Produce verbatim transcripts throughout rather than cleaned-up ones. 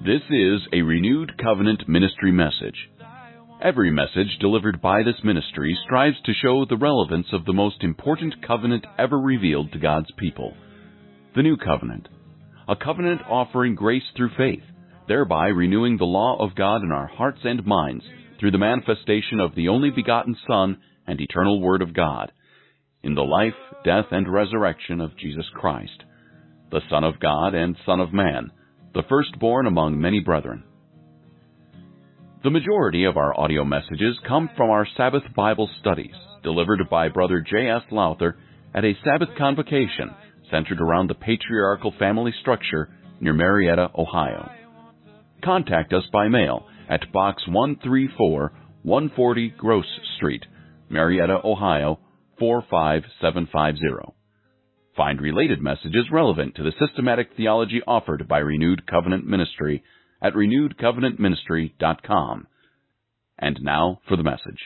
This is a Renewed Covenant Ministry message. Every message delivered by this ministry strives to show the relevance of the most important covenant ever revealed to God's people, the New Covenant, a covenant offering grace through faith, thereby renewing the law of God in our hearts and minds through the manifestation of the only begotten Son and eternal Word of God, in the life, death, and resurrection of Jesus Christ, the Son of God and Son of Man, the firstborn among many brethren. The majority of our audio messages come from our Sabbath Bible studies, delivered by Brother J S Lowther at a Sabbath convocation centered around the patriarchal family structure near Marietta, Ohio. Contact us by mail at Box one thirty-four, one forty Gross Street, Marietta, Ohio, four five seven five zero. Find related messages relevant to the systematic theology offered by Renewed Covenant Ministry at renewed covenant ministry dot com. And now for the message.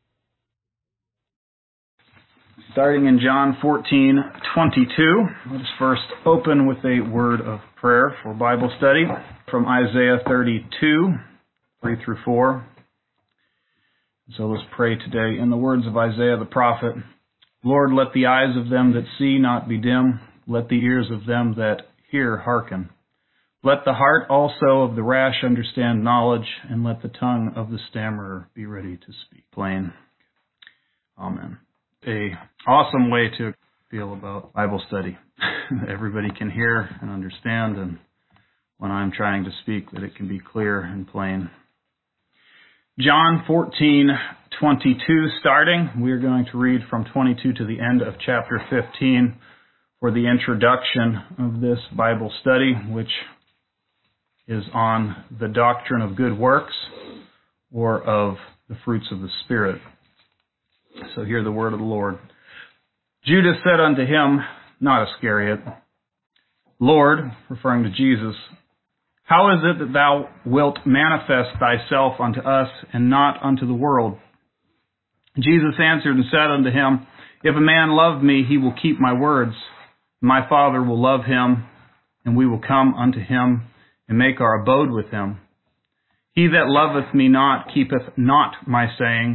Starting in John fourteen twenty-two, let us first open with a word of prayer for Bible study from Isaiah thirty-two, three through four. So let's pray today in the words of Isaiah the prophet. Lord, let the eyes of them that see not be dim, let the ears of them that hear hearken. Let the heart also of the rash understand knowledge, and let the tongue of the stammerer be ready to speak plain. Amen. A awesome way to feel about Bible study. Everybody can hear and understand, and when I'm trying to speak, that it can be clear and plain. John fourteen twenty-two starting. We are going to read from twenty-two to the end of chapter fifteen for the introduction of this Bible study, which is on the doctrine of good works or of the fruits of the Spirit. So hear the word of the Lord. Judas said unto him, not Iscariot, Lord, referring to Jesus, how is it that thou wilt manifest thyself unto us and not unto the world? Jesus answered and said unto him, If a man love me, he will keep my words. My Father will love him, and we will come unto him and make our abode with him. He that loveth me not keepeth not my sayings.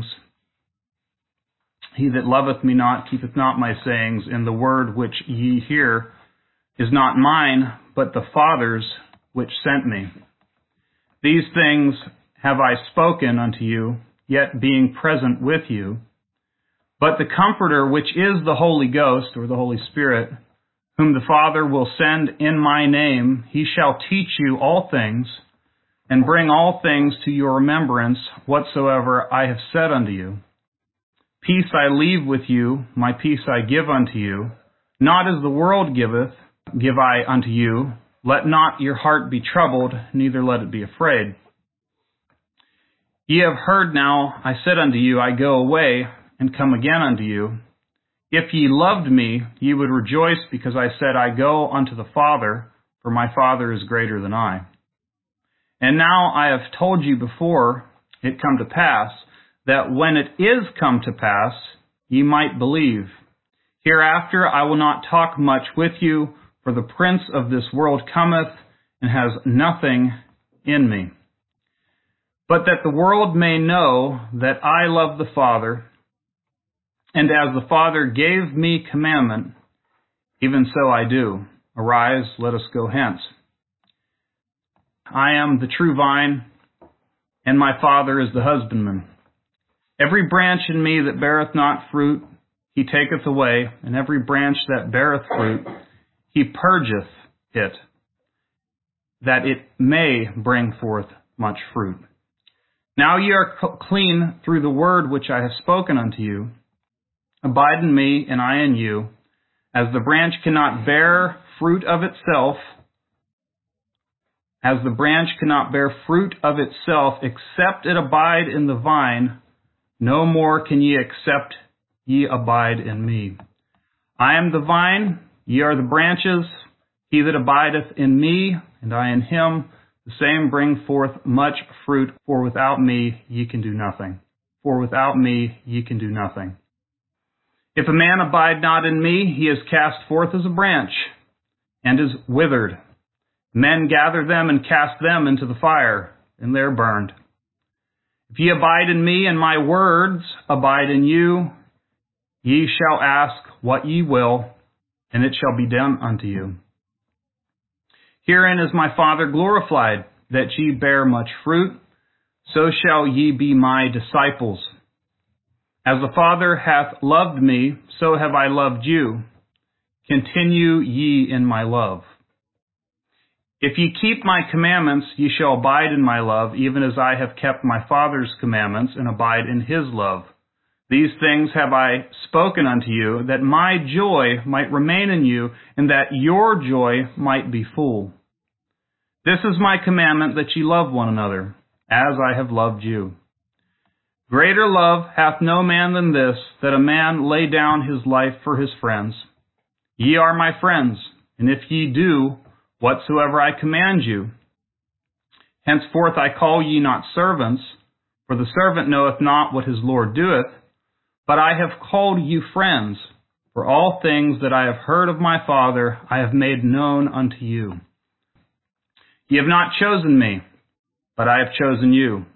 He that loveth me not keepeth not my sayings, and the word which ye hear is not mine, but the Father's which sent me. These things have I spoken unto you, yet being present with you. But the Comforter, which is the Holy Ghost, or the Holy Spirit, whom the Father will send in my name, he shall teach you all things, and bring all things to your remembrance whatsoever I have said unto you. Peace I leave with you, my peace I give unto you. Not as the world giveth, give I unto you. Let not your heart be troubled, neither let it be afraid. Ye have heard now, I said unto you, I go away, and come again unto you. If ye loved me, ye would rejoice, because I said, I go unto the Father, for my Father is greater than I. And now I have told you before it come to pass, that when it is come to pass, ye might believe. Hereafter I will not talk much with you, for the prince of this world cometh, and has nothing in me. But that the world may know that I love the Father, and as the Father gave me commandment, even so I do. Arise, let us go hence. I am the true vine, and my Father is the husbandman. Every branch in me that beareth not fruit, he taketh away, and every branch that beareth fruit, he purgeth it, that it may bring forth much fruit. Now ye are clean through the word which I have spoken unto you. Abide in me, and I in you. As the branch cannot bear fruit of itself, as the branch cannot bear fruit of itself, except it abide in the vine, no more can ye except ye abide in me. I am the vine, ye are the branches. He that abideth in me, and I in him, the same bring forth much fruit, for without me ye can do nothing. For without me ye can do nothing. If a man abide not in me, he is cast forth as a branch, and is withered. Men gather them and cast them into the fire, and they're burned. If ye abide in me, and my words abide in you, ye shall ask what ye will, and it shall be done unto you. Herein is my Father glorified, that ye bear much fruit, so shall ye be my disciples. As the Father hath loved me, so have I loved you. Continue ye in my love. If ye keep my commandments, ye shall abide in my love, even as I have kept my Father's commandments, and abide in his love. These things have I spoken unto you, that my joy might remain in you, and that your joy might be full. This is my commandment, that ye love one another, as I have loved you. Greater love hath no man than this, that a man lay down his life for his friends. Ye are my friends, and if ye do whatsoever I command you. Henceforth I call ye not servants, for the servant knoweth not what his Lord doeth, but I have called you friends, for all things that I have heard of my Father I have made known unto you. Ye have not chosen me, but I have chosen you.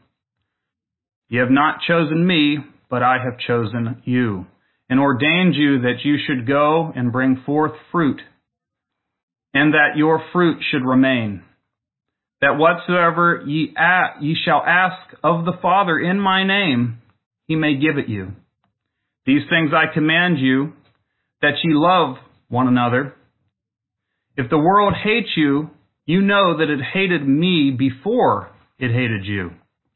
Ye have not chosen me, but I have chosen you, and ordained you that you should go and bring forth fruit, and that your fruit should remain, that whatsoever ye, a- ye shall ask of the Father in my name, he may give it you. These things I command you, that ye love one another. If the world hates you, you know that it hated me before it hated you.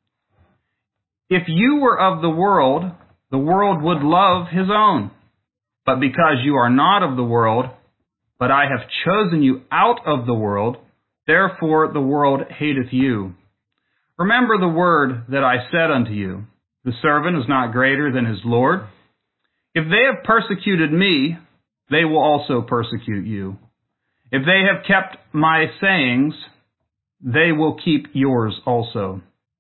If you were of the world, the world would love his own. But because you are not of the world, but I have chosen you out of the world, therefore the world hateth you. Remember the word that I said unto you, the servant is not greater than his Lord. If they have persecuted me, they will also persecute you. If they have kept my sayings, they will keep yours also.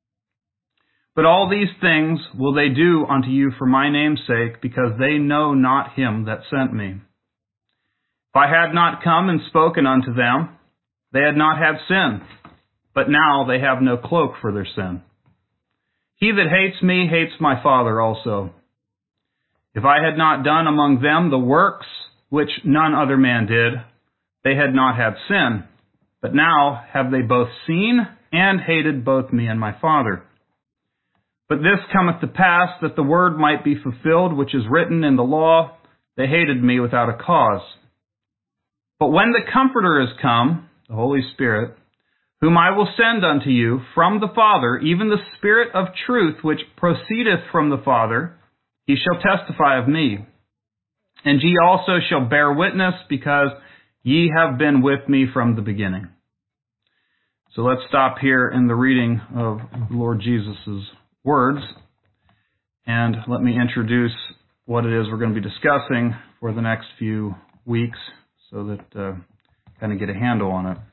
But all these things will they do unto you for my name's sake, because they know not him that sent me. If I had not come and spoken unto them, they had not had sin, but now they have no cloak for their sin. He that hates me hates my Father also. If I had not done among them the works which none other man did, they had not had sin, but now have they both seen and hated both me and my Father. But this cometh to pass, that the word might be fulfilled, which is written in the law, they hated me without a cause. But when the Comforter is come, the Holy Spirit, whom I will send unto you from the Father, even the Spirit of truth, which proceedeth from the Father, he shall testify of me. And ye also shall bear witness, because ye have been with me from the beginning. So let's stop here in the reading of the Lord Jesus' words, and let me introduce what it is we're going to be discussing for the next few weeks, so that uh, kind of get a handle on it.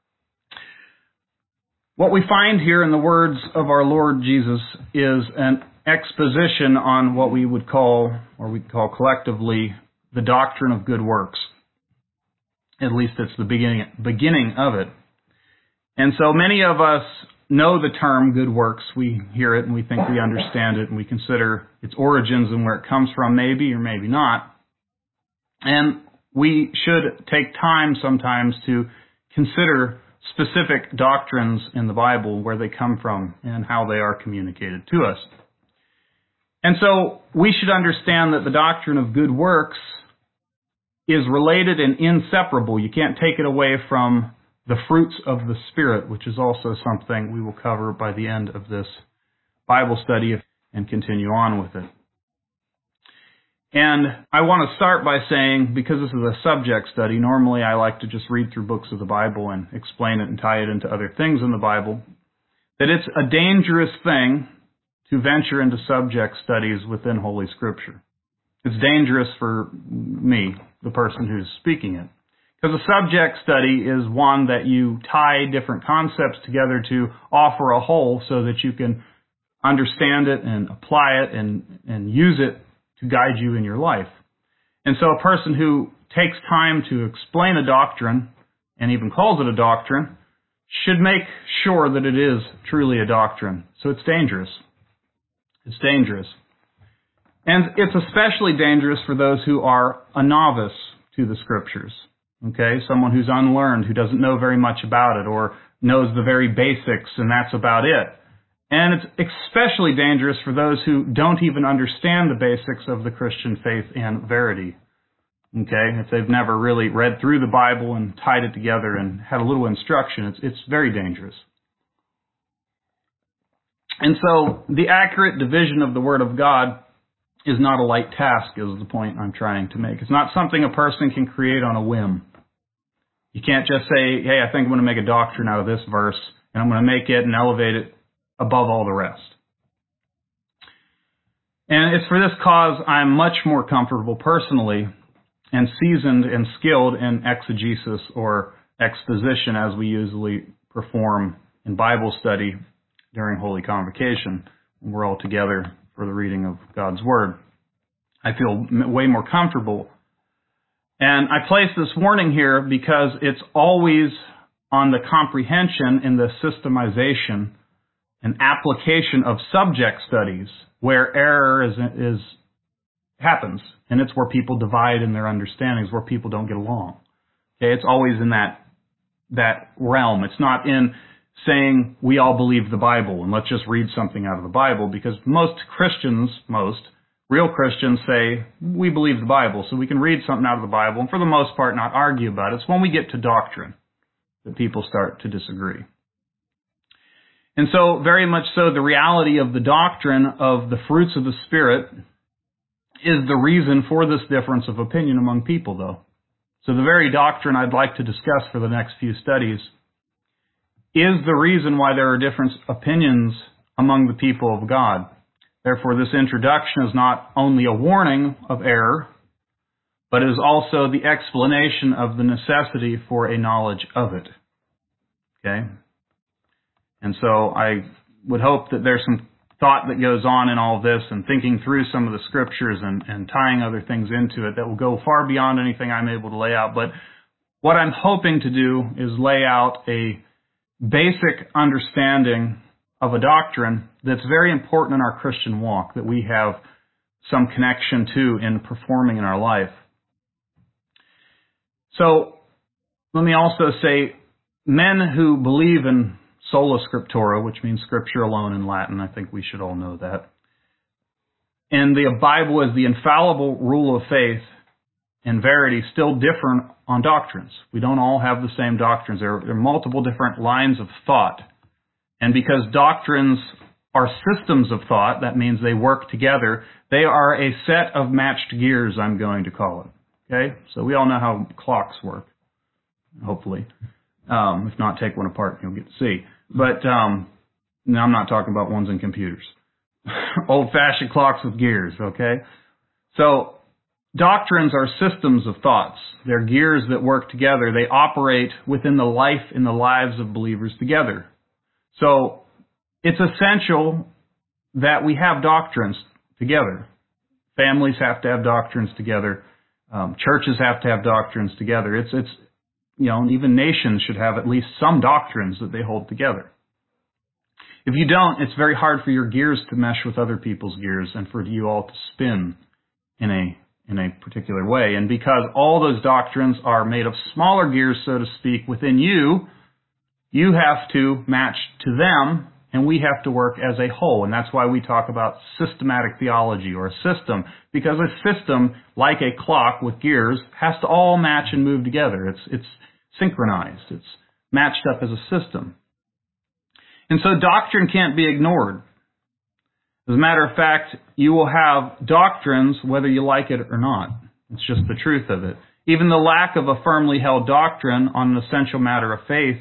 What we find here in the words of our Lord Jesus is an exposition on what we would call, or we call collectively, the doctrine of good works. At least it's the beginning beginning of it. And so many of us know the term good works. We hear it and we think we understand it, and we consider its origins and where it comes from, maybe or maybe not. And we should take time sometimes to consider specific doctrines in the Bible, where they come from and how they are communicated to us. And so we should understand that the doctrine of good works is related and inseparable. You can't take it away from the fruits of the Spirit, which is also something we will cover by the end of this Bible study and continue on with it. And I want to start by saying, because this is a subject study, normally I like to just read through books of the Bible and explain it and tie it into other things in the Bible, that it's a dangerous thing to venture into subject studies within Holy Scripture. It's dangerous for me, the person who's speaking it. Because a subject study is one that you tie different concepts together to offer a whole so that you can understand it and apply it and, and use it to guide you in your life. And so a person who takes time to explain a doctrine, and even calls it a doctrine, should make sure that it is truly a doctrine. So it's dangerous. It's dangerous. And it's especially dangerous for those who are a novice to the Scriptures. Okay? Someone who's unlearned, who doesn't know very much about it, or knows the very basics, and that's about it. And it's especially dangerous for those who don't even understand the basics of the Christian faith and verity. Okay? If they've never really read through the Bible and tied it together and had a little instruction, it's, it's very dangerous. And so, the accurate division of the Word of God is not a light task, is the point I'm trying to make. It's not something a person can create on a whim. You can't just say, hey, I think I'm going to make a doctrine out of this verse, and I'm going to make it and elevate it above all the rest. And it's for this cause I'm much more comfortable personally and seasoned and skilled in exegesis or exposition as we usually perform in Bible study during Holy Convocation, when we're all together for the reading of God's Word. I feel way more comfortable. And I place this warning here because it's always on the comprehension and the systemization and application of subject studies where error is, is happens. And it's where people divide in their understandings, where people don't get along. Okay, it's always in that, that realm. It's not in saying we all believe the Bible and let's just read something out of the Bible, because most Christians, most real Christians say we believe the Bible, so we can read something out of the Bible and for the most part not argue about it. It's when we get to doctrine that people start to disagree. And so, very much so, the reality of the doctrine of the fruits of the Spirit is the reason for this difference of opinion among people, though. So the very doctrine I'd like to discuss for the next few studies is the reason why there are different opinions among the people of God. Therefore, this introduction is not only a warning of error, but is also the explanation of the necessity for a knowledge of it. Okay? And so I would hope that there's some thought that goes on in all of this and thinking through some of the Scriptures and, and tying other things into it that will go far beyond anything I'm able to lay out. But what I'm hoping to do is lay out a basic understanding of a doctrine that's very important in our Christian walk, that we have some connection to in performing in our life. So, let me also say, men who believe in sola scriptura, which means Scripture alone in Latin, I think we should all know that, and the Bible as the infallible rule of faith and verity still differ on doctrines. We don't all have the same doctrines. There are, there are multiple different lines of thought. And because doctrines are systems of thought, that means they work together. They are a set of matched gears, I'm going to call it. Okay? So we all know how clocks work, hopefully. Um, if not, take one apart and you'll get to see. But um, no, I'm not talking about ones in computers. Old-fashioned clocks with gears, okay? So doctrines are systems of thoughts. They're gears that work together. They operate within the life and the lives of believers together. So it's essential that we have doctrines together. Families have to have doctrines together. Um, churches have to have doctrines together. It's, it's, you know, even nations should have at least some doctrines that they hold together. If you don't, it's very hard for your gears to mesh with other people's gears and for you all to spin in a in a particular way. And because all those doctrines are made of smaller gears, so to speak, within you, you have to match to them, and we have to work as a whole. And that's why we talk about systematic theology or a system, because a system, like a clock with gears, has to all match and move together. It's, it's synchronized. It's matched up as a system. And so doctrine can't be ignored. As a matter of fact, you will have doctrines whether you like it or not. It's just the truth of it. Even the lack of a firmly held doctrine on an essential matter of faith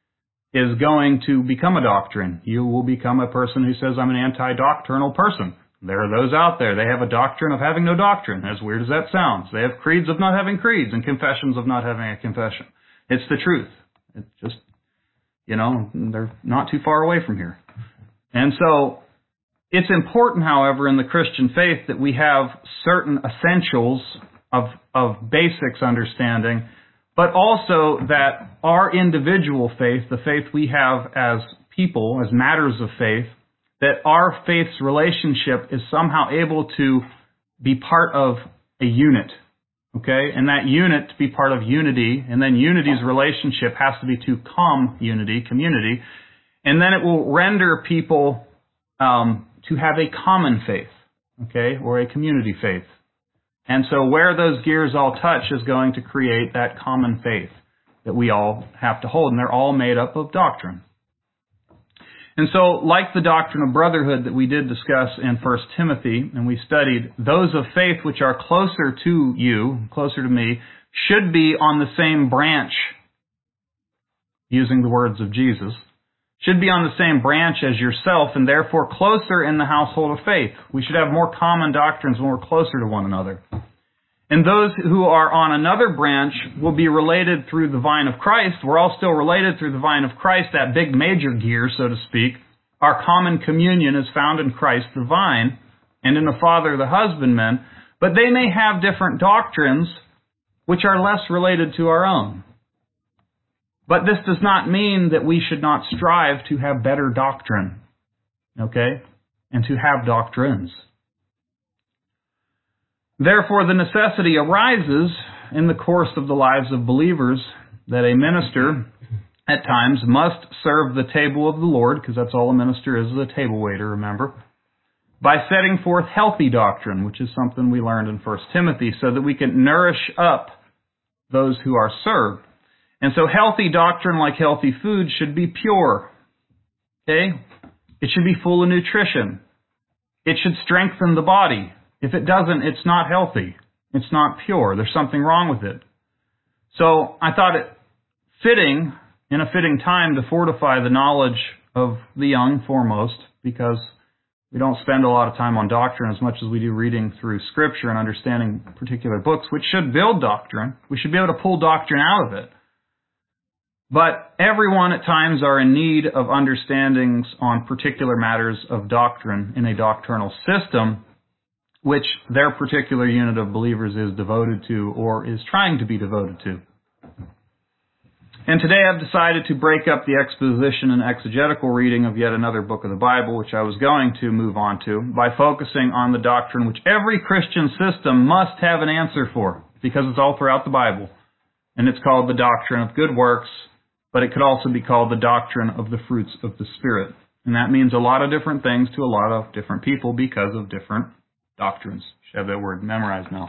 is going to become a doctrine. You will become a person who says, I'm an anti-doctrinal person. There are those out there. They have a doctrine of having no doctrine, as weird as that sounds. They have creeds of not having creeds and confessions of not having a confession. It's the truth. It's just, you know, they're not too far away from here. And so it's important, however, in the Christian faith that we have certain essentials of, of basics understanding but also that our individual faith, the faith we have as people, as matters of faith, that our faith's relationship is somehow able to be part of a unit, okay? And that unit to be part of unity, and then unity's relationship has to be to community, community, and then it will render people um, to have a common faith, okay, or a community faith. And so where those gears all touch is going to create that common faith that we all have to hold, and they're all made up of doctrine. And so, like the doctrine of brotherhood that we did discuss in First Timothy, and we studied, those of faith which are closer to you, closer to me, should be on the same branch, using the words of Jesus, should be on the same branch as yourself, and therefore closer in the household of faith. We should have more common doctrines when we're closer to one another. And those who are on another branch will be related through the vine of Christ. We're all still related through the vine of Christ, that big major gear, so to speak. Our common communion is found in Christ the vine and in the Father the husbandman. But they may have different doctrines which are less related to our own. But this does not mean that we should not strive to have better doctrine, okay, and to have doctrines. Therefore, the necessity arises in the course of the lives of believers that a minister at times must serve the table of the Lord, because that's all a minister is, is a table waiter, remember, by setting forth healthy doctrine, which is something we learned in First Timothy, so that we can nourish up those who are served. And so healthy doctrine, like healthy food, should be pure. Okay? It should be full of nutrition. It should strengthen the body. If it doesn't, it's not healthy. It's not pure. There's something wrong with it. So I thought it fitting, in a fitting time, to fortify the knowledge of the young foremost, because we don't spend a lot of time on doctrine as much as we do reading through Scripture and understanding particular books, which should build doctrine. We should be able to pull doctrine out of it. But everyone at times are in need of understandings on particular matters of doctrine in a doctrinal system, which their particular unit of believers is devoted to or is trying to be devoted to. And today I've decided to break up the exposition and exegetical reading of yet another book of the Bible, which I was going to move on to, by focusing on the doctrine which every Christian system must have an answer for, because it's all throughout the Bible. And it's called the doctrine of good works, but it could also be called the doctrine of the fruits of the Spirit. And that means a lot of different things to a lot of different people because of different doctrines. Should have that word memorized now.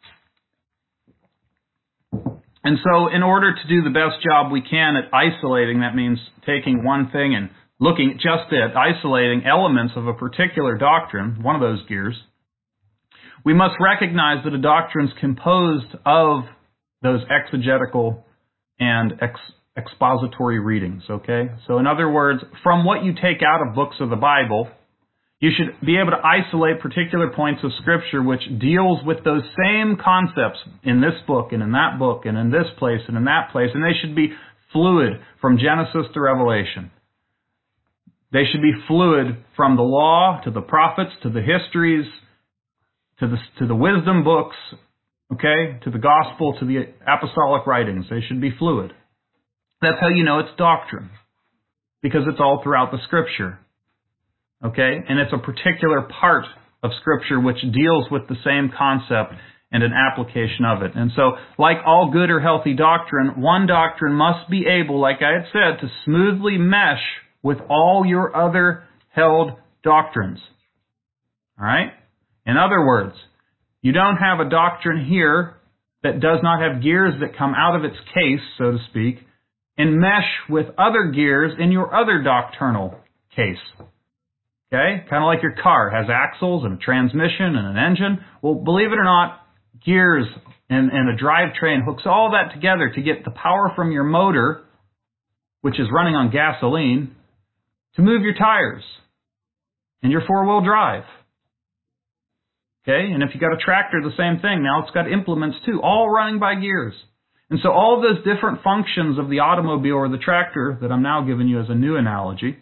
And so in order to do the best job we can at isolating, that means taking one thing and looking just at isolating elements of a particular doctrine, one of those gears, we must recognize that a doctrine is composed of those exegetical and ex- expository readings, okay? So in other words, from what you take out of books of the Bible, you should be able to isolate particular points of Scripture which deals with those same concepts in this book and in that book and in this place and in that place, and they should be fluid from Genesis to Revelation. They should be fluid from the law to the prophets to the histories to the, to the wisdom books, okay, to the gospel to the apostolic writings. They should be fluid. That's how you know it's doctrine, because it's all throughout the Scripture. Okay? And it's a particular part of Scripture which deals with the same concept and an application of it. And so, like all good or healthy doctrine, one doctrine must be able, like I had said, to smoothly mesh with all your other held doctrines. All right? In other words, you don't have a doctrine here that does not have gears that come out of its case, so to speak, and mesh with other gears in your other doctrinal case. Okay? Kind of like your car has axles and a transmission and an engine. Well, believe it or not, gears and, and a drivetrain hooks all that together to get the power from your motor, which is running on gasoline, to move your tires and your four-wheel drive. Okay? And if you got a tractor, the same thing. Now it's got implements too, all running by gears. And so all of those different functions of the automobile or the tractor that I'm now giving you as a new analogy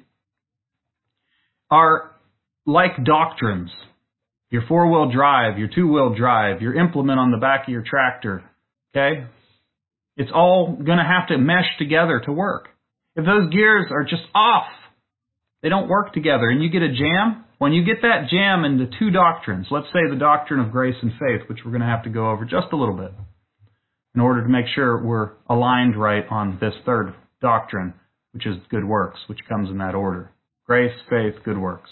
are like doctrines. Your four-wheel drive, your two-wheel drive, your implement on the back of your tractor. Okay? It's all going to have to mesh together to work. If those gears are just off, they don't work together, and you get a jam, when you get that jam into two doctrines, let's say the doctrine of grace and faith, which we're going to have to go over just a little bit in order to make sure we're aligned right on this third doctrine, which is good works, which comes in that order. Grace, faith, good works.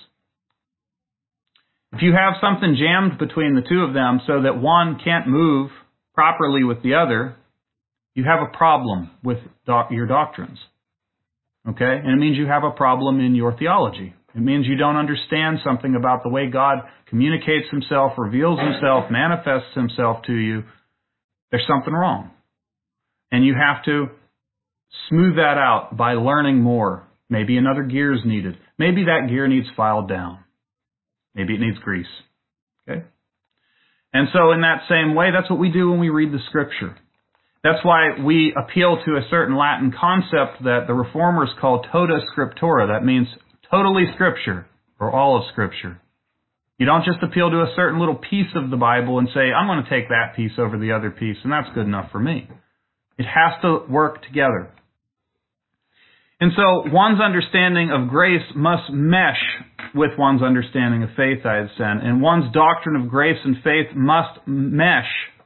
If you have something jammed between the two of them so that one can't move properly with the other, you have a problem with doc- your doctrines. Okay? And it means you have a problem in your theology. It means you don't understand something about the way God communicates himself, reveals himself, manifests himself to you. There's something wrong. And you have to smooth that out by learning more. Maybe another gear is needed. Maybe that gear needs filed down. Maybe it needs grease. Okay? And so in that same way, that's what we do when we read the Scripture. That's why we appeal to a certain Latin concept that the Reformers call tota scriptura. That means totally Scripture, or all of Scripture. You don't just appeal to a certain little piece of the Bible and say, I'm going to take that piece over the other piece, and that's good enough for me. It has to work together. And so one's understanding of grace must mesh with one's understanding of faith, I had said. And one's doctrine of grace and faith must mesh,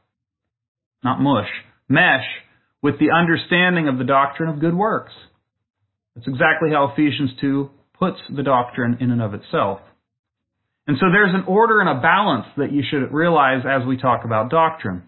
not mush, mesh with the understanding of the doctrine of good works. That's exactly how Ephesians two puts the doctrine in and of itself. And so there's an order and a balance that you should realize as we talk about doctrine.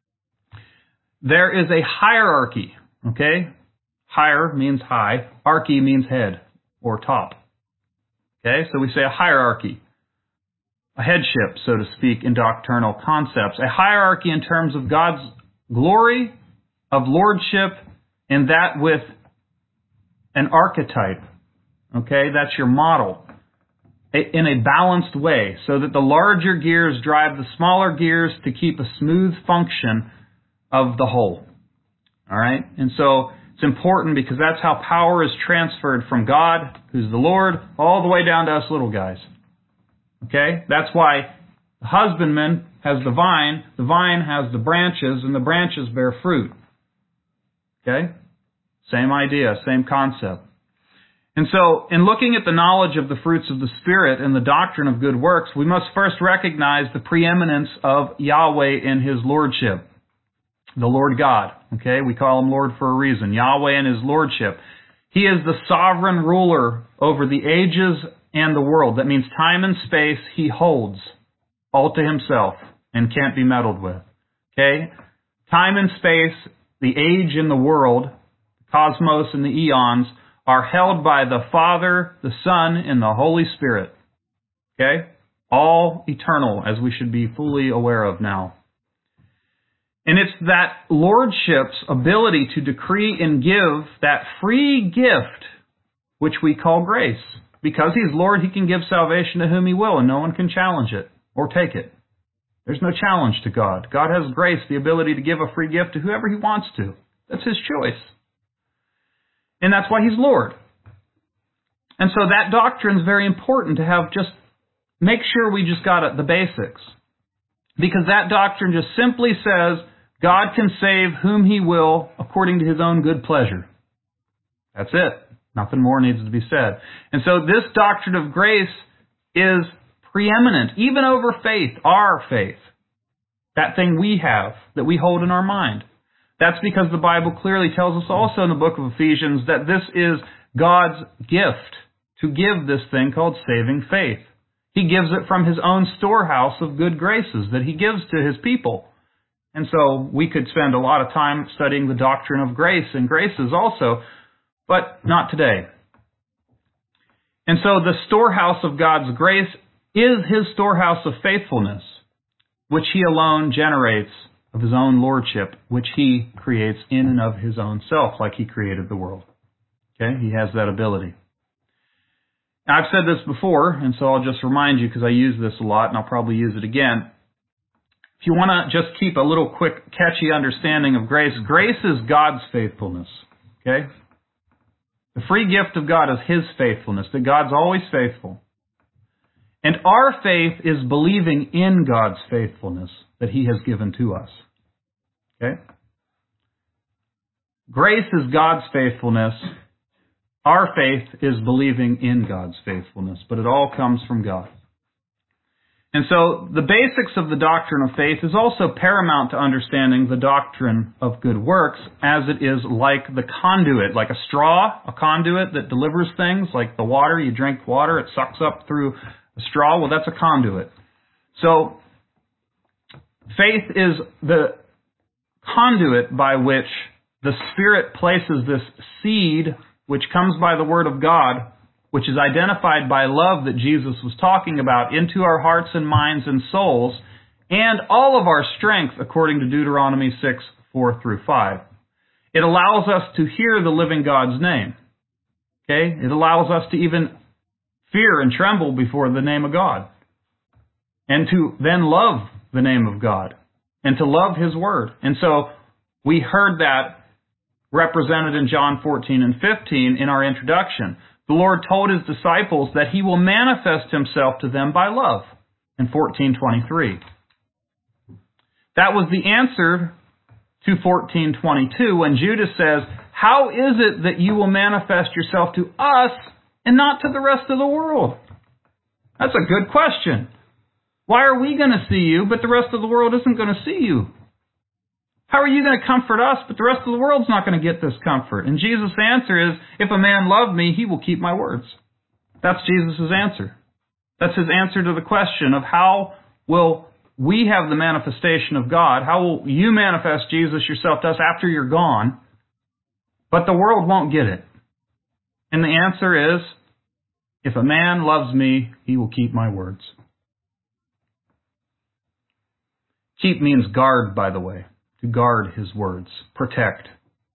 There is a hierarchy, okay? Higher means high. Archy means head or top. Okay, so we say a hierarchy. A headship, so to speak, in doctrinal concepts. A hierarchy in terms of God's glory, of lordship, and that with an archetype. Okay, that's your model. In a balanced way, so that the larger gears drive the smaller gears to keep a smooth function of the whole. All right, and so it's important because that's how power is transferred from God, who's the Lord, all the way down to us little guys. Okay? That's why the husbandman has the vine, the vine has the branches, and the branches bear fruit. Okay? Same idea, same concept. And so, in looking at the knowledge of the fruits of the Spirit and the doctrine of good works, we must first recognize the preeminence of Yahweh in His Lordship. The Lord God, okay? We call Him Lord for a reason. Yahweh and His Lordship. He is the sovereign ruler over the ages and the world. That means time and space He holds all to Himself and can't be meddled with. Okay? Time and space, the age and the world, the cosmos and the eons, are held by the Father, the Son, and the Holy Spirit. Okay? All eternal, as we should be fully aware of now. And it's that Lordship's ability to decree and give that free gift, which we call grace. Because He's Lord, He can give salvation to whom He will, and no one can challenge it or take it. There's no challenge to God. God has grace, the ability to give a free gift to whoever He wants to. That's His choice. And that's why He's Lord. And so that doctrine is very important to have. Just make sure we just got it, the basics. Because that doctrine just simply says God can save whom He will according to His own good pleasure. That's it. Nothing more needs to be said. And so this doctrine of grace is preeminent, even over faith, our faith. That thing we have, that we hold in our mind. That's because the Bible clearly tells us also in the book of Ephesians that this is God's gift to give this thing called saving faith. He gives it from His own storehouse of good graces that He gives to His people. And so we could spend a lot of time studying the doctrine of grace and graces also, but not today. And so the storehouse of God's grace is His storehouse of faithfulness, which He alone generates of His own lordship, which He creates in and of His own self, like He created the world. Okay? He has that ability. Now, I've said this before, and so I'll just remind you because I use this a lot, and I'll probably use it again. If you want to just keep a little quick, catchy understanding of grace, grace is God's faithfulness. Okay? The free gift of God is His faithfulness, that God's always faithful. And our faith is believing in God's faithfulness that He has given to us. Okay? Grace is God's faithfulness. Our faith is believing in God's faithfulness, but it all comes from God. And so the basics of the doctrine of faith is also paramount to understanding the doctrine of good works, as it is like the conduit, like a straw, a conduit that delivers things, like the water. You drink water, it sucks up through a straw. Well, that's a conduit. So faith is the conduit by which the Spirit places this seed, which comes by the Word of God, which is identified by love that Jesus was talking about, into our hearts and minds and souls, and all of our strength, according to Deuteronomy six, four through five. It allows us to hear the living God's name. Okay? It allows us to even fear and tremble before the name of God, and to then love the name of God, and to love His Word. And so we heard that represented in John fourteen and fifteen in our introduction. The Lord told His disciples that He will manifest Himself to them by love in fourteen twenty-three. That was the answer to fourteen twenty-two when Judas says, "How is it that you will manifest yourself to us and not to the rest of the world?" That's a good question. Why are we going to see you, but the rest of the world isn't going to see you? How are you going to comfort us, but the rest of the world's not going to get this comfort? And Jesus' answer is, if a man love me, he will keep my words. That's Jesus' answer. That's His answer to the question of how will we have the manifestation of God? How will you manifest Jesus yourself to us after you're gone? But the world won't get it. And the answer is, if a man loves me, he will keep my words. Keep means guard, by the way. To guard His words. Protect.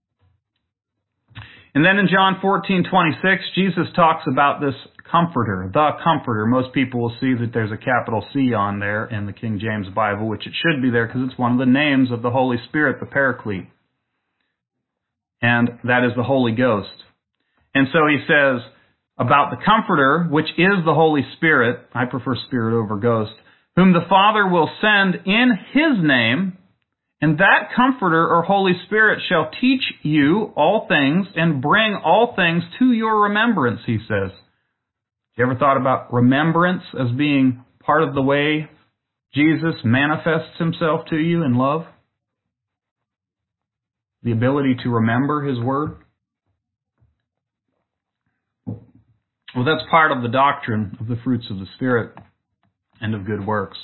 And then in John fourteen twenty-six, Jesus talks about this Comforter, the Comforter. Most people will see that there's a capital C on there in the King James Bible, which it should be there because it's one of the names of the Holy Spirit, the Paraclete. And that is the Holy Ghost. And so He says about the Comforter, which is the Holy Spirit, I prefer Spirit over Ghost, whom the Father will send in His name, and that Comforter or Holy Spirit shall teach you all things and bring all things to your remembrance, He says. You ever thought about remembrance as being part of the way Jesus manifests Himself to you in love? The ability to remember His Word? Well, that's part of the doctrine of the fruits of the Spirit and of good works.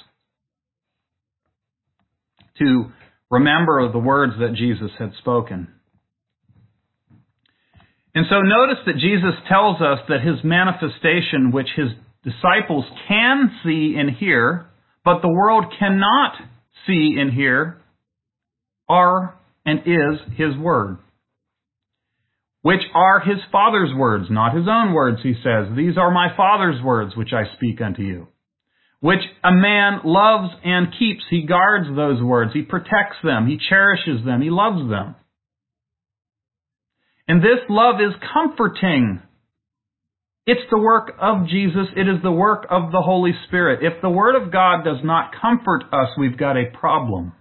To remember the words that Jesus had spoken. And so notice that Jesus tells us that His manifestation, which His disciples can see and hear, but the world cannot see and hear, are and is His Word, which are His Father's words, not His own words, He says. These are my Father's words which I speak unto you. Which a man loves and keeps. He guards those words. He protects them. He cherishes them. He loves them. And this love is comforting. It's the work of Jesus. It is the work of the Holy Spirit. If the Word of God does not comfort us, we've got a problem.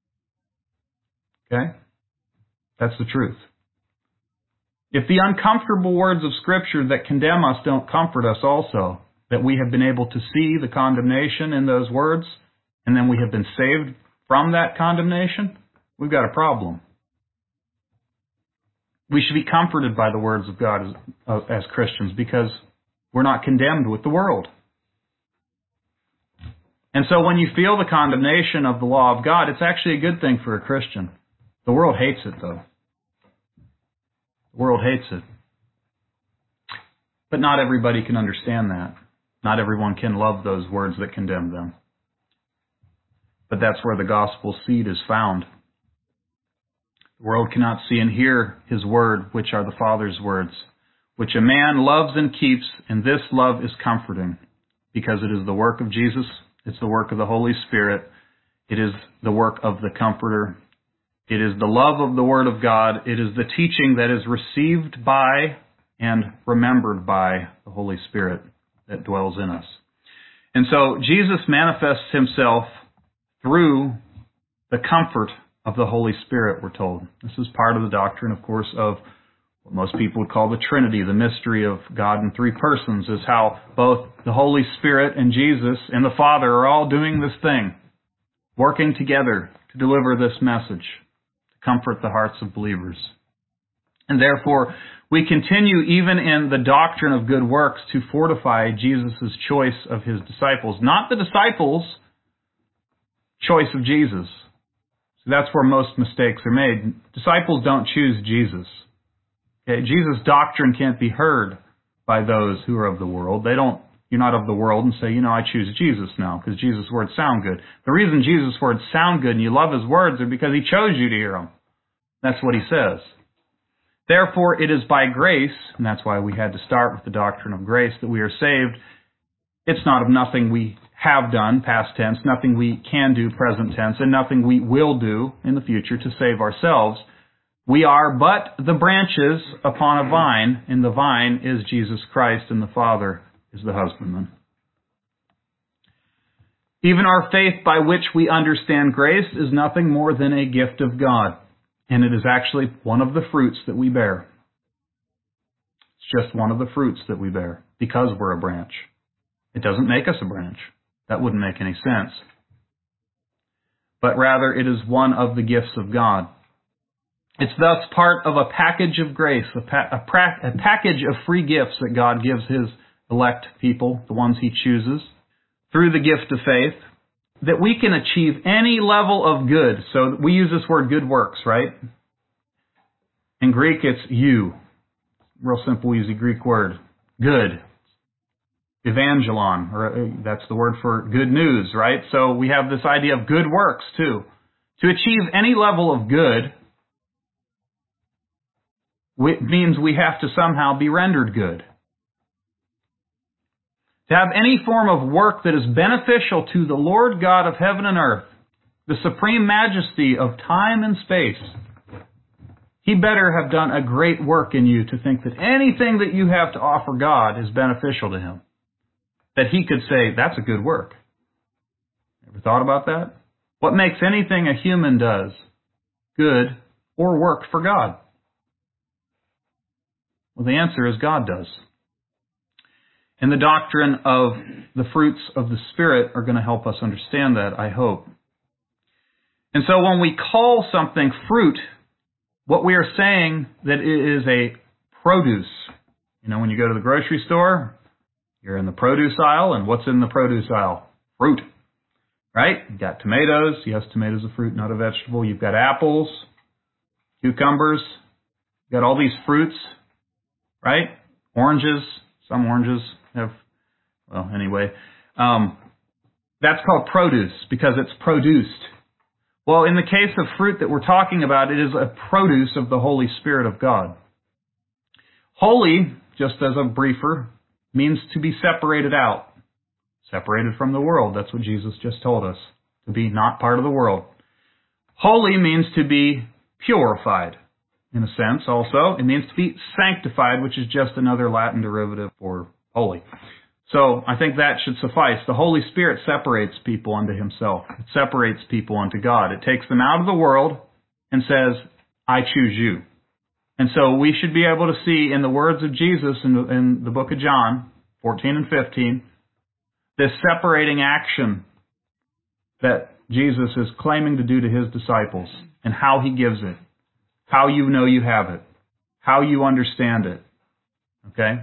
Okay? That's the truth. If the uncomfortable words of Scripture that condemn us don't comfort us also, that we have been able to see the condemnation in those words, and then we have been saved from that condemnation, we've got a problem. We should be comforted by the words of God as, uh, as Christians because we're not condemned with the world. And so when you feel the condemnation of the law of God, it's actually a good thing for a Christian. The world hates it, though. The world hates it. But not everybody can understand that. Not everyone can love those words that condemn them. But that's where the gospel seed is found. The world cannot see and hear His word, which are the Father's words, which a man loves and keeps, and this love is comforting, because it is the work of Jesus, it's the work of the Holy Spirit, it is the work of the Comforter, it is the love of the Word of God, it is the teaching that is received by and remembered by the Holy Spirit that dwells in us. And so Jesus manifests Himself through the comfort of the Holy Spirit, we're told. This is part of the doctrine, of course, of what most people would call the Trinity, the mystery of God in three persons, is how both the Holy Spirit and Jesus and the Father are all doing this thing, working together to deliver this message, to comfort the hearts of believers. And therefore, we continue even in the doctrine of good works to fortify Jesus' choice of his disciples. Not the disciples' choice of Jesus. So that's where most mistakes are made. Disciples don't choose Jesus. Okay? Jesus' doctrine can't be heard by those who are of the world. They don't, you're not of the world and say, you know, I choose Jesus now because Jesus' words sound good. The reason Jesus' words sound good and you love his words are because he chose you to hear them. That's what he says. Therefore, it is by grace, and that's why we had to start with the doctrine of grace, that we are saved. It's not of nothing we have done, past tense, nothing we can do, present tense, and nothing we will do in the future to save ourselves. We are but the branches upon a vine, and the vine is Jesus Christ, and the Father is the husbandman. Even our faith by which we understand grace is nothing more than a gift of God. And it is actually one of the fruits that we bear. It's just one of the fruits that we bear because we're a branch. It doesn't make us a branch. That wouldn't make any sense. But rather, it is one of the gifts of God. It's thus part of a package of grace, a, pa- a, pra- a package of free gifts that God gives his elect people, the ones he chooses, through the gift of faith, that we can achieve any level of good. So we use this word good works, right? In Greek, it's you. Real simple, we use the Greek word. Good. Evangelon, or that's the word for good news, right? So we have this idea of good works, too. To achieve any level of good means we have to somehow be rendered good. To have any form of work that is beneficial to the Lord God of heaven and earth, the supreme majesty of time and space, he better have done a great work in you to think that anything that you have to offer God is beneficial to him. That he could say, that's a good work. Ever thought about that? What makes anything a human does good or work for God? Well, the answer is God does. And the doctrine of the fruits of the Spirit are going to help us understand that, I hope. And so when we call something fruit, what we are saying that it is a produce. You know, when you go to the grocery store, you're in the produce aisle, and what's in the produce aisle? Fruit. Right? You've got tomatoes. Yes, tomatoes are fruit, not a vegetable. You've got apples, cucumbers. You've got all these fruits, right? Oranges. Some oranges have, well, anyway. Um, that's called produce because it's produced. Well, in the case of fruit that we're talking about, it is a produce of the Holy Spirit of God. Holy, just as a briefer, means to be separated out. Separated from the world. That's what Jesus just told us. To be not part of the world. Holy means to be purified. In a sense, also. It means to be sanctified, which is just another Latin derivative for holy. So I think that should suffice. The Holy Spirit separates people unto himself. It separates people unto God. It takes them out of the world and says, I choose you. And so we should be able to see in the words of Jesus in the, in the book of John, fourteen and fifteen, this separating action that Jesus is claiming to do to his disciples and how he gives it. How you know you have it. How you understand it. Okay?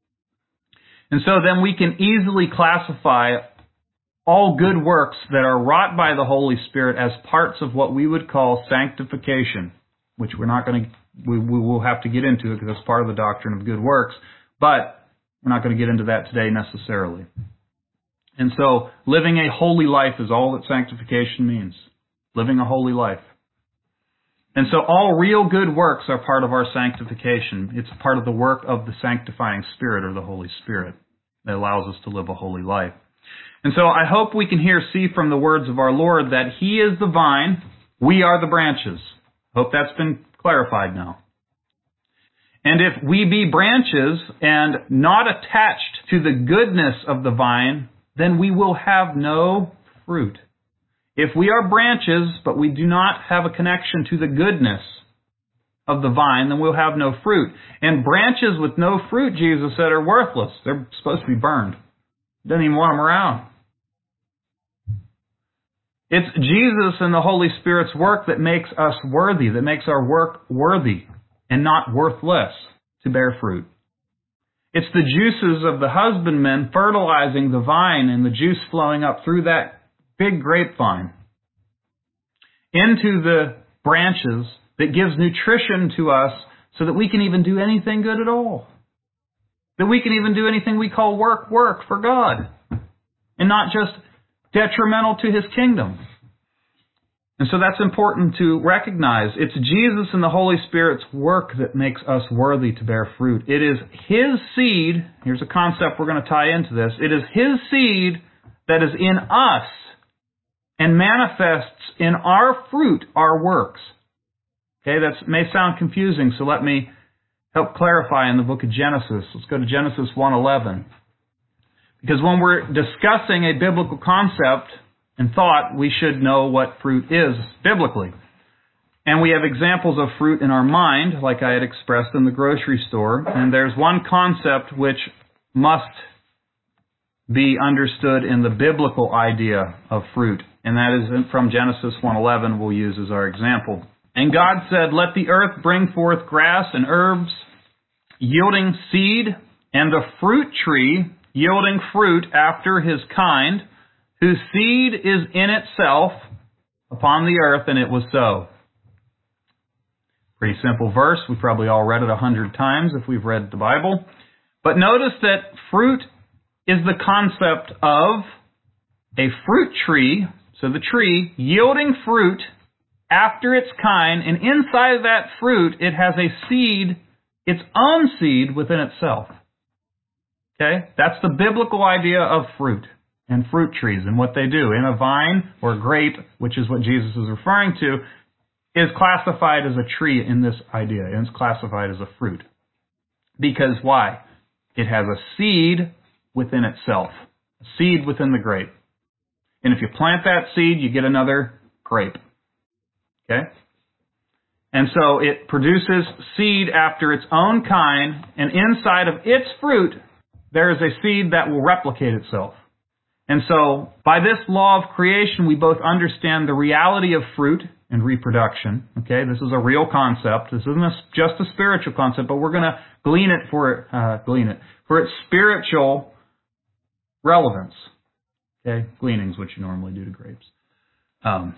And so then we can easily classify all good works that are wrought by the Holy Spirit as parts of what we would call sanctification, which we're not going to, we, we will have to get into it because it's part of the doctrine of good works, but we're not going to get into that today necessarily. And so living a holy life is all that sanctification means. Living a holy life. And so all real good works are part of our sanctification. It's part of the work of the sanctifying Spirit or the Holy Spirit that allows us to live a holy life. And so I hope we can here see from the words of our Lord that he is the vine, we are the branches. Hope that's been clarified now. And if we be branches and not attached to the goodness of the vine, then we will have no fruit. If we are branches, but we do not have a connection to the goodness of the vine, then we'll have no fruit. And branches with no fruit, Jesus said, are worthless. They're supposed to be burned. He doesn't even want them around. It's Jesus and the Holy Spirit's work that makes us worthy, that makes our work worthy and not worthless to bear fruit. It's the juices of the husbandman fertilizing the vine and the juice flowing up through that big grapevine into the branches that gives nutrition to us so that we can even do anything good at all. That we can even do anything we call work, work for God. And not just detrimental to His kingdom. And so that's important to recognize. It's Jesus and the Holy Spirit's work that makes us worthy to bear fruit. It is His seed, here's a concept we're going to tie into this, it is His seed that is in us and manifests in our fruit, our works. Okay, that may sound confusing, so let me help clarify in the book of Genesis. Let's go to Genesis one eleven. Because when we're discussing a biblical concept and thought, we should know what fruit is biblically. And we have examples of fruit in our mind, like I had expressed in the grocery store. And there's one concept which must be understood in the biblical idea of fruit. And that is from Genesis one eleven we'll use as our example. And God said, "Let the earth bring forth grass and herbs, yielding seed, and a fruit tree, yielding fruit after his kind, whose seed is in itself upon the earth," and it was so. Pretty simple verse. We probably all read it a hundred times if we've read the Bible. But notice that fruit is the concept of a fruit tree, so the tree yielding fruit after its kind, and inside of that fruit it has a seed, its own seed within itself. Okay? That's the biblical idea of fruit and fruit trees and what they do. In a vine or grape, which is what Jesus is referring to, is classified as a tree in this idea. And it's classified as a fruit. Because why? It has a seed within itself. A seed within the grape. And if you plant that seed, you get another grape. Okay? And so it produces seed after its own kind, and inside of its fruit, there is a seed that will replicate itself. And so, by this law of creation, we both understand the reality of fruit and reproduction. Okay, this is a real concept. This isn't a, just a spiritual concept, but we're going to glean it for uh, glean it for its spiritual relevance. Okay, gleaning's what you normally do to grapes. Um,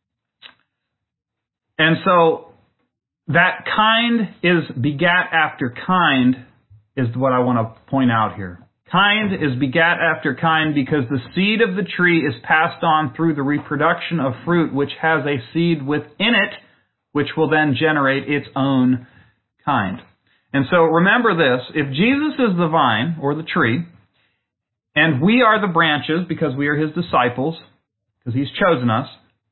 and so, that kind is begat after kind is what I want to point out here. Kind is begat after kind because the seed of the tree is passed on through the reproduction of fruit, which has a seed within it, which will then generate its own kind. And so remember this, if Jesus is the vine, or the tree, and we are the branches because we are His disciples, because He's chosen us,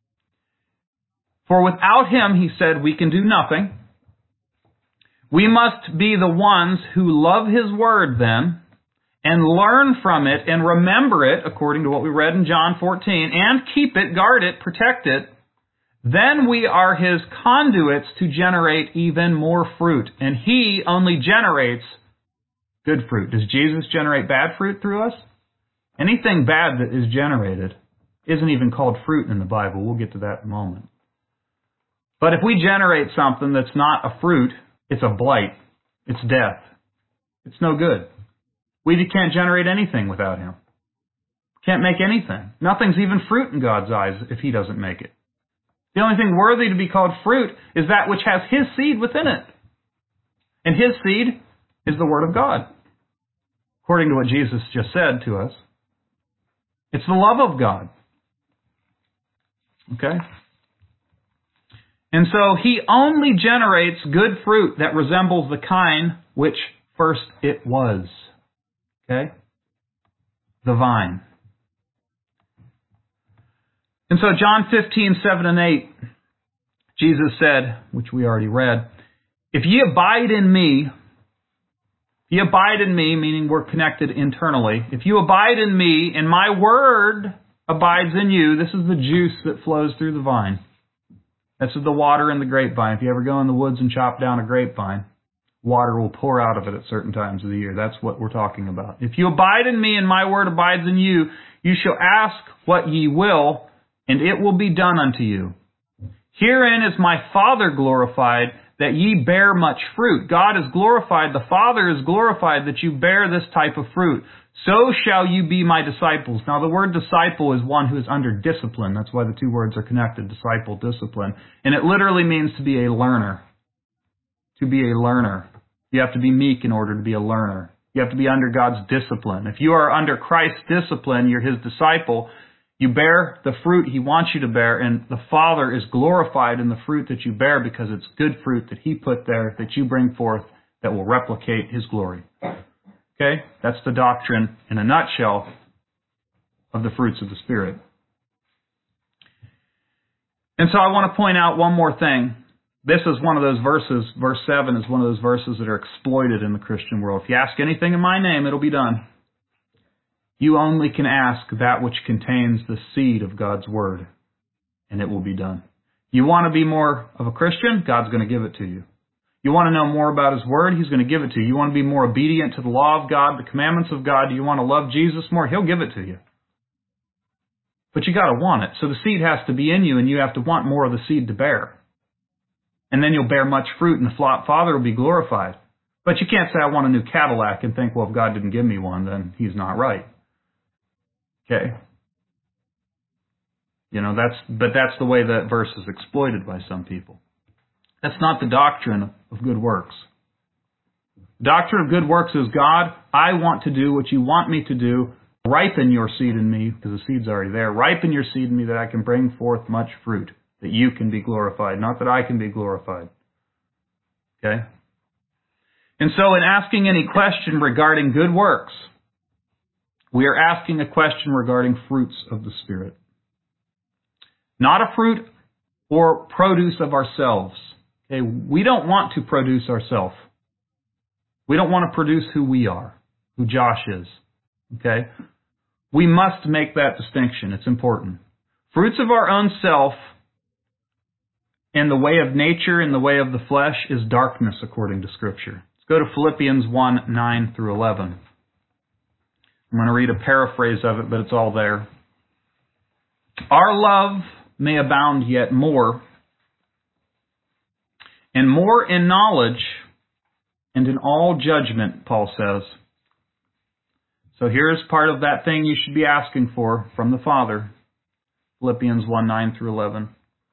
for without Him, He said, we can do nothing. We must be the ones who love His word then, and learn from it and remember it, according to what we read in John fourteen, and keep it, guard it, protect it. Then we are His conduits to generate even more fruit. And He only generates good fruit. Does Jesus generate bad fruit through us? Anything bad that is generated isn't even called fruit in the Bible. We'll get to that in a moment. But if we generate something that's not a fruit, it's a blight. It's death. It's no good. We can't generate anything without Him. Can't make anything. Nothing's even fruit in God's eyes if He doesn't make it. The only thing worthy to be called fruit is that which has His seed within it. And His seed is the Word of God. According to what Jesus just said to us. It's the love of God. Okay? And so He only generates good fruit that resembles the kind which first it was. Okay? The vine. And so John fifteen, seven and eight, Jesus said, which we already read, "If ye abide in me," if ye abide in me, meaning we're connected internally, "if you abide in me, and my word abides in you, this is the juice that flows through the vine. This is the water in the grapevine. If you ever go in the woods and chop down a grapevine, water will pour out of it at certain times of the year. That's what we're talking about. If you abide in me and my word abides in you, you shall ask what ye will, and it will be done unto you. Herein is my Father glorified, that ye bear much fruit. God is glorified, the Father is glorified that you bear this type of fruit. So shall you be my disciples. Now the word disciple is one who is under discipline. That's why the two words are connected, disciple, discipline. And it literally means to be a learner. To be a learner. You have to be meek in order to be a learner. You have to be under God's discipline. If you are under Christ's discipline, you're His disciple. You bear the fruit He wants you to bear, and the Father is glorified in the fruit that you bear because it's good fruit that He put there that you bring forth that will replicate His glory. Okay? That's the doctrine in a nutshell of the fruits of the Spirit. And so I want to point out one more thing. This is one of those verses, verse seven is one of those verses that are exploited in the Christian world. If you ask anything in my name, it'll be done. You only can ask that which contains the seed of God's Word, and it will be done. You want to be more of a Christian? God's going to give it to you. You want to know more about His Word? He's going to give it to you. You want to be more obedient to the law of God, the commandments of God? Do you want to love Jesus more? He'll give it to you. But you got to want it. So the seed has to be in you, and you have to want more of the seed to bear. And then you'll bear much fruit, and the Father will be glorified. But you can't say, I want a new Cadillac, and think, well, if God didn't give me one, then He's not right. Okay? You know, that's, but that's the way that verse is exploited by some people. That's not the doctrine of good works. The doctrine of good works is, God, I want to do what you want me to do. Ripen your seed in me, because the seed's already there. Ripen your seed in me that I can bring forth much fruit, that you can be glorified, not that I can be glorified. Okay? And so in asking any question regarding good works, we are asking a question regarding fruits of the Spirit. Not a fruit or produce of ourselves. Okay? We don't want to produce ourselves. We don't want to produce who we are, who Josh is. Okay? We must make that distinction. It's important. Fruits of our own self in the way of nature, in the way of the flesh, is darkness according to Scripture. Let's go to Philippians one, nine through eleven. I'm going to read a paraphrase of it, but it's all there. Our love may abound yet more, and more in knowledge and in all judgment, Paul says. So here's part of that thing you should be asking for from the Father. Philippians one, nine through eleven.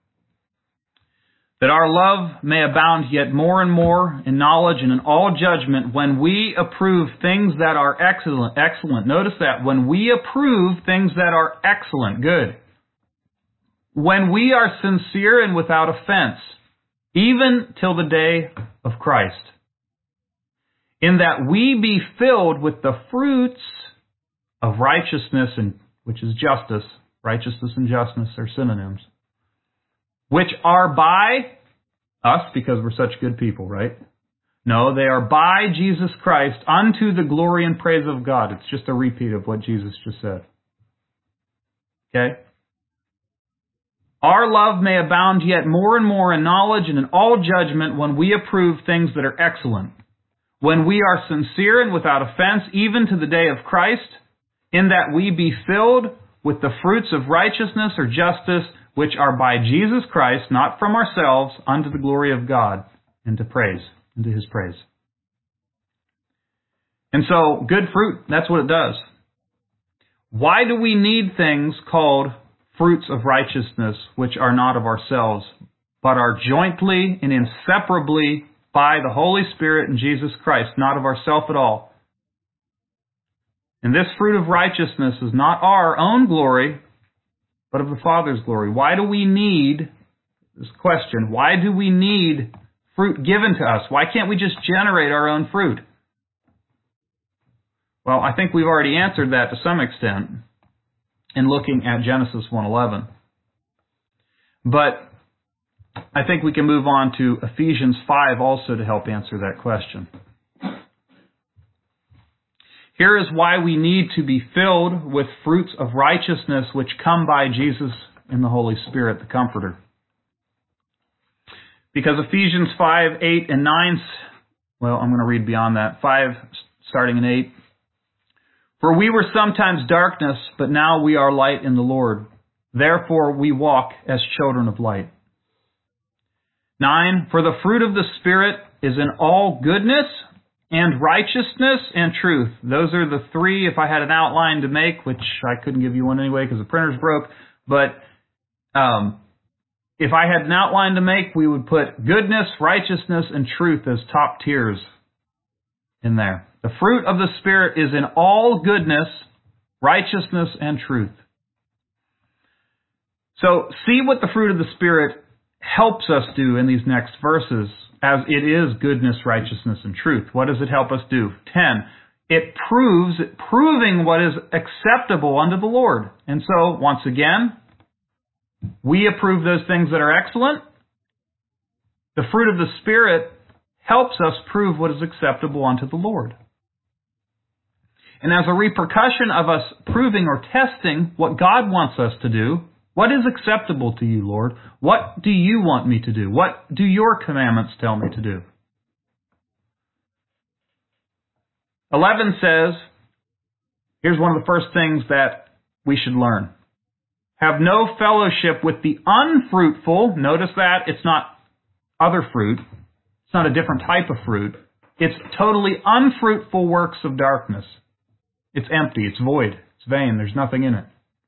That our love may abound yet more and more in knowledge and in all judgment when we approve things that are excellent. Excellent. Notice that. When we approve things that are excellent. Good. When we are sincere and without offense, even till the day of Christ. In that we be filled with the fruits of righteousness, and which is justice. Righteousness and justice are synonyms. Which are by us, because we're such good people, right? No, they are by Jesus Christ unto the glory and praise of God. It's just a repeat of what Jesus just said. Okay? Our love may abound yet more and more in knowledge and in all judgment when we approve things that are excellent. When we are sincere and without offense, even to the day of Christ, in that we be filled with the fruits of righteousness or justice, which are by Jesus Christ, not from ourselves, unto the glory of God, and to praise, and to His praise. And so, good fruit, that's what it does. Why do we need things called fruits of righteousness, which are not of ourselves, but are jointly and inseparably by the Holy Spirit and Jesus Christ, not of ourselves at all? And this fruit of righteousness is not our own glory, but of the Father's glory. Why do we need, this question, why do we need fruit given to us? Why can't we just generate our own fruit? Well, I think we've already answered that to some extent in looking at Genesis one eleven. But I think we can move on to Ephesians five also to help answer that question. Here is why we need to be filled with fruits of righteousness which come by Jesus in the Holy Spirit, the Comforter. Because Ephesians five, eight, and nine, well, I'm going to read beyond that. five, starting in eight. For we were sometimes darkness, but now we are light in the Lord. Therefore we walk as children of light. nine. For the fruit of the Spirit is in all goodness and righteousness and truth. Those are the three, if I had an outline to make, which I couldn't give you one anyway because the printer's broke, but um, if I had an outline to make, we would put goodness, righteousness, and truth as top tiers in there. The fruit of the Spirit is in all goodness, righteousness, and truth. So see what the fruit of the Spirit helps us do in these next verses, as it is goodness, righteousness, and truth. What does it help us do? ten. It proves, proving what is acceptable unto the Lord. And so, once again, we approve those things that are excellent. The fruit of the Spirit helps us prove what is acceptable unto the Lord. And as a repercussion of us proving or testing what God wants us to do, what is acceptable to you, Lord? What do you want me to do? What do your commandments tell me to do? eleven says, here's one of the first things that we should learn. Have no fellowship with the unfruitful. Notice that it's not other fruit. It's not a different type of fruit. It's totally unfruitful works of darkness. It's empty. It's void. It's vain. There's nothing in it.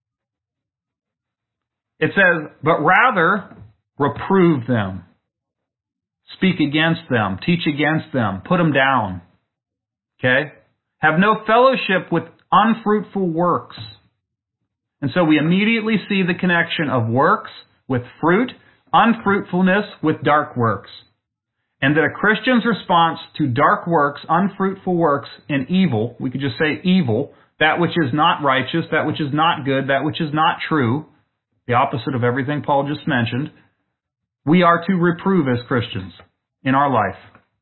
It says, but rather reprove them. Speak against them. Teach against them. Put them down. Okay? Have no fellowship with unfruitful works. And so we immediately see the connection of works with fruit, unfruitfulness with dark works. And that a Christian's response to dark works, unfruitful works, and evil, we could just say evil, that which is not righteous, that which is not good, that which is not true, the opposite of everything Paul just mentioned, we are to reprove as Christians in our life.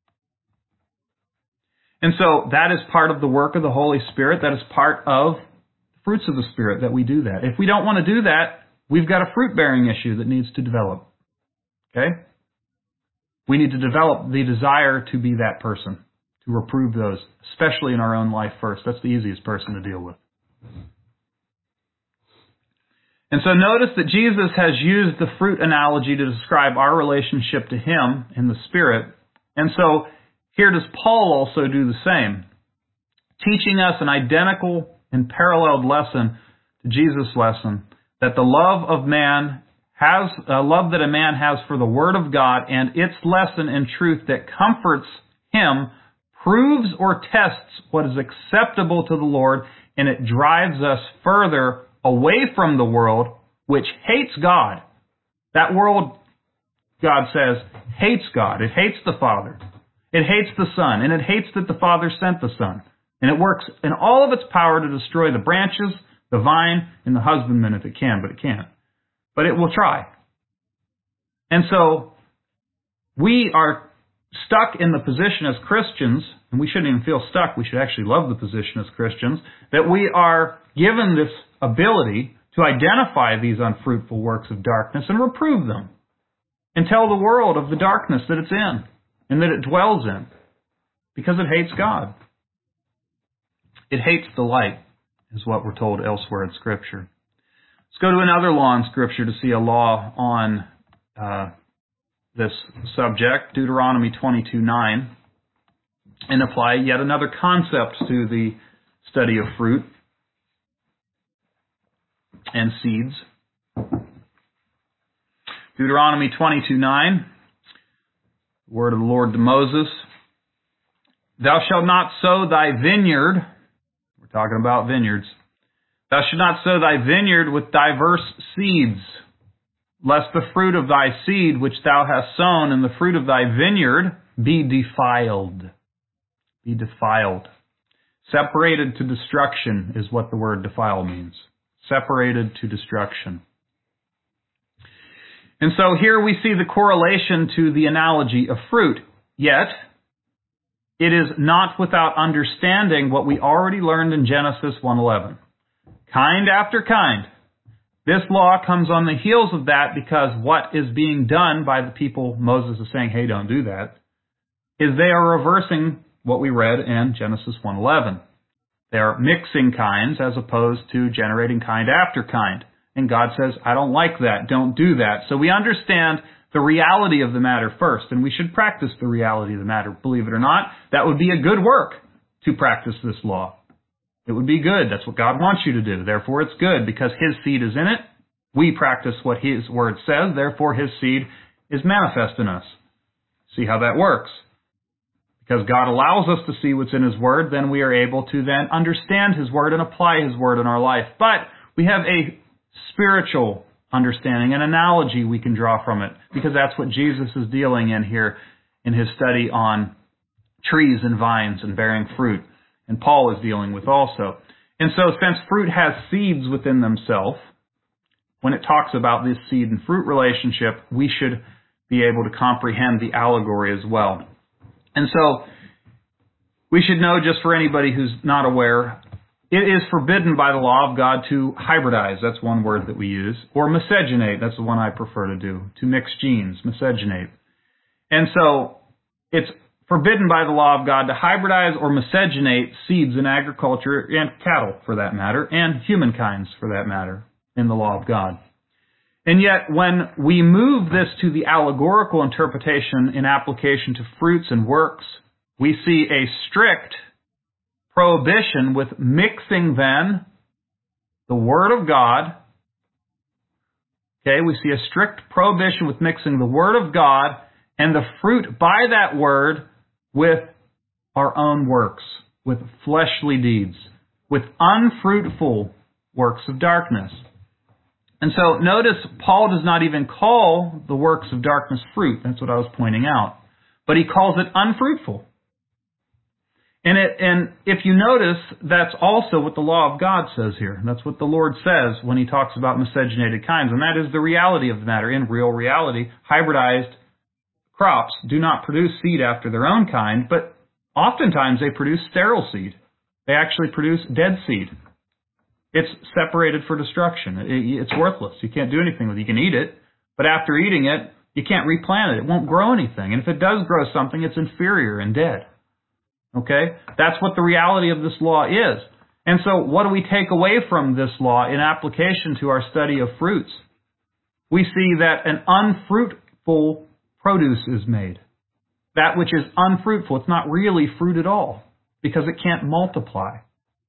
And so that is part of the work of the Holy Spirit. That is part of the fruits of the Spirit that we do that. If we don't want to do that, we've got a fruit-bearing issue that needs to develop. Okay? We need to develop the desire to be that person, to reprove those, especially in our own life first. That's the easiest person to deal with. And so notice that Jesus has used the fruit analogy to describe our relationship to Him in the Spirit. And so here does Paul also do the same, teaching us an identical and paralleled lesson to Jesus' lesson, that the love of man has, uh, love that a man has for the Word of God and its lesson and truth that comforts him proves or tests what is acceptable to the Lord, and it drives us further away from the world, which hates God. That world, God says, hates God. It hates the Father. It hates the Son. And it hates that the Father sent the Son. And it works in all of its power to destroy the branches, the vine, and the husbandman if it can, but it can't. But it will try. And so, we are stuck in the position as Christians, and we shouldn't even feel stuck, we should actually love the position as Christians, that we are given this ability to identify these unfruitful works of darkness and reprove them. And tell the world of the darkness that it's in, and that it dwells in, because it hates God. It hates the light, is what we're told elsewhere in Scripture. Let's go to another law in Scripture to see a law on uh, this subject, Deuteronomy twenty-two nine, and apply yet another concept to the study of fruit and seeds. Deuteronomy twenty-two nine, word of the Lord to Moses. Thou shalt not sow thy vineyard, we're talking about vineyards, thou shalt not sow thy vineyard with diverse seeds, lest the fruit of thy seed which thou hast sown and the fruit of thy vineyard be defiled. Be defiled. Separated to destruction is what the word defile means. Separated to destruction. And so here we see the correlation to the analogy of fruit. Yet, it is not without understanding what we already learned in Genesis one eleven. Kind after kind. This law comes on the heels of that because what is being done by the people Moses is saying, hey, don't do that, is they are reversing what we read in Genesis one eleven. They are mixing kinds as opposed to generating kind after kind. And God says, I don't like that. Don't do that. So we understand the reality of the matter first, and we should practice the reality of the matter. Believe it or not, that would be a good work to practice this law. It would be good. That's what God wants you to do. Therefore, it's good because His seed is in it. We practice what His Word says. Therefore, His seed is manifest in us. See how that works. Because God allows us to see what's in His Word, then we are able to then understand His Word and apply His Word in our life. But we have a spiritual understanding, an analogy we can draw from it, because that's what Jesus is dealing in here in His study on trees and vines and bearing fruit. And Paul is dealing with also. And so since fruit has seeds within themselves, when it talks about this seed and fruit relationship, we should be able to comprehend the allegory as well. And so we should know, just for anybody who's not aware, it is forbidden by the law of God to hybridize. That's one word that we use. Or miscegenate. That's the one I prefer to do. To mix genes. Miscegenate. And so it's forbidden by the law of God to hybridize or miscegenate seeds in agriculture and cattle, for that matter, and humankinds, for that matter, in the law of God. And yet, when we move this to the allegorical interpretation in application to fruits and works, we see a strict prohibition with mixing then the Word of God. Okay, we see a strict prohibition with mixing the Word of God and the fruit by that Word with our own works, with fleshly deeds, with unfruitful works of darkness. And so notice Paul does not even call the works of darkness fruit. That's what I was pointing out. But he calls it unfruitful. And it, and if you notice, that's also what the law of God says here. That's what the Lord says when He talks about miscegenated kinds. And that is the reality of the matter. In real reality, hybridized crops do not produce seed after their own kind, but oftentimes they produce sterile seed. They actually produce dead seed. It's separated for destruction. It, it's worthless. You can't do anything with it. You can eat it, but after eating it, you can't replant it. It won't grow anything. And if it does grow something, it's inferior and dead. Okay? That's what the reality of this law is. And so what do we take away from this law in application to our study of fruits? We see that an unfruitful produce is made. That which is unfruitful, it's not really fruit at all because it can't multiply.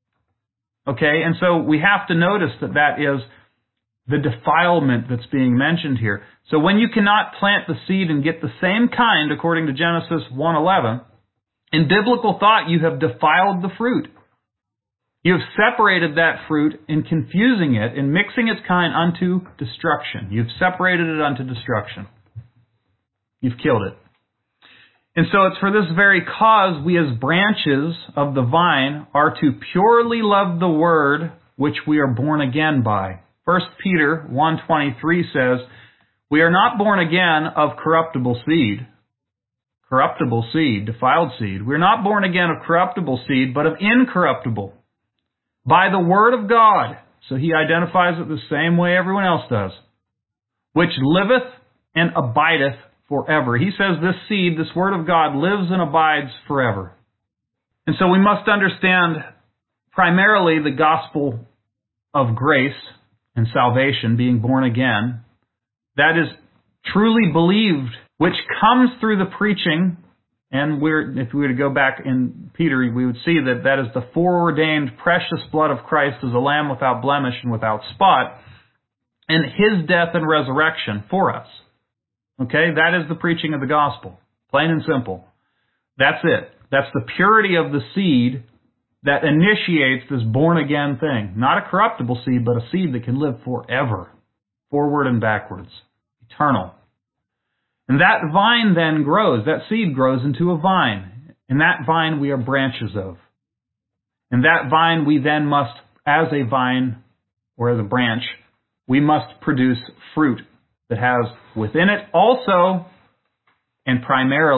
Okay, and so we have to notice that that is the defilement that's being mentioned here. So when you cannot plant the seed and get the same kind, according to Genesis one eleven, in biblical thought you have defiled the fruit. You have separated that fruit in confusing it and mixing its kind unto destruction. You've separated it unto destruction. You've killed it. And so it's for this very cause we as branches of the vine are to purely love the word which we are born again by. First Peter one twenty-three says, we are not born again of corruptible seed, corruptible seed, defiled seed. We are not born again of corruptible seed, but of incorruptible, by the word of God. So he identifies it the same way everyone else does, which liveth and abideth forever. He says this seed, this Word of God, lives and abides forever. And so we must understand primarily the gospel of grace and salvation, being born again, that is truly believed, which comes through the preaching. And we're, if we were to go back in Peter, we would see that that is the foreordained precious blood of Christ as a lamb without blemish and without spot, and His death and resurrection for us. Okay, that is the preaching of the gospel. Plain and simple. That's it. That's the purity of the seed that initiates this born-again thing. Not a corruptible seed, but a seed that can live forever. Forward and backwards. Eternal. And that vine then grows. That seed grows into a vine. And that vine we are branches of. And that vine we then must, as a vine or as a branch, we must produce fruit that has within it also and primarily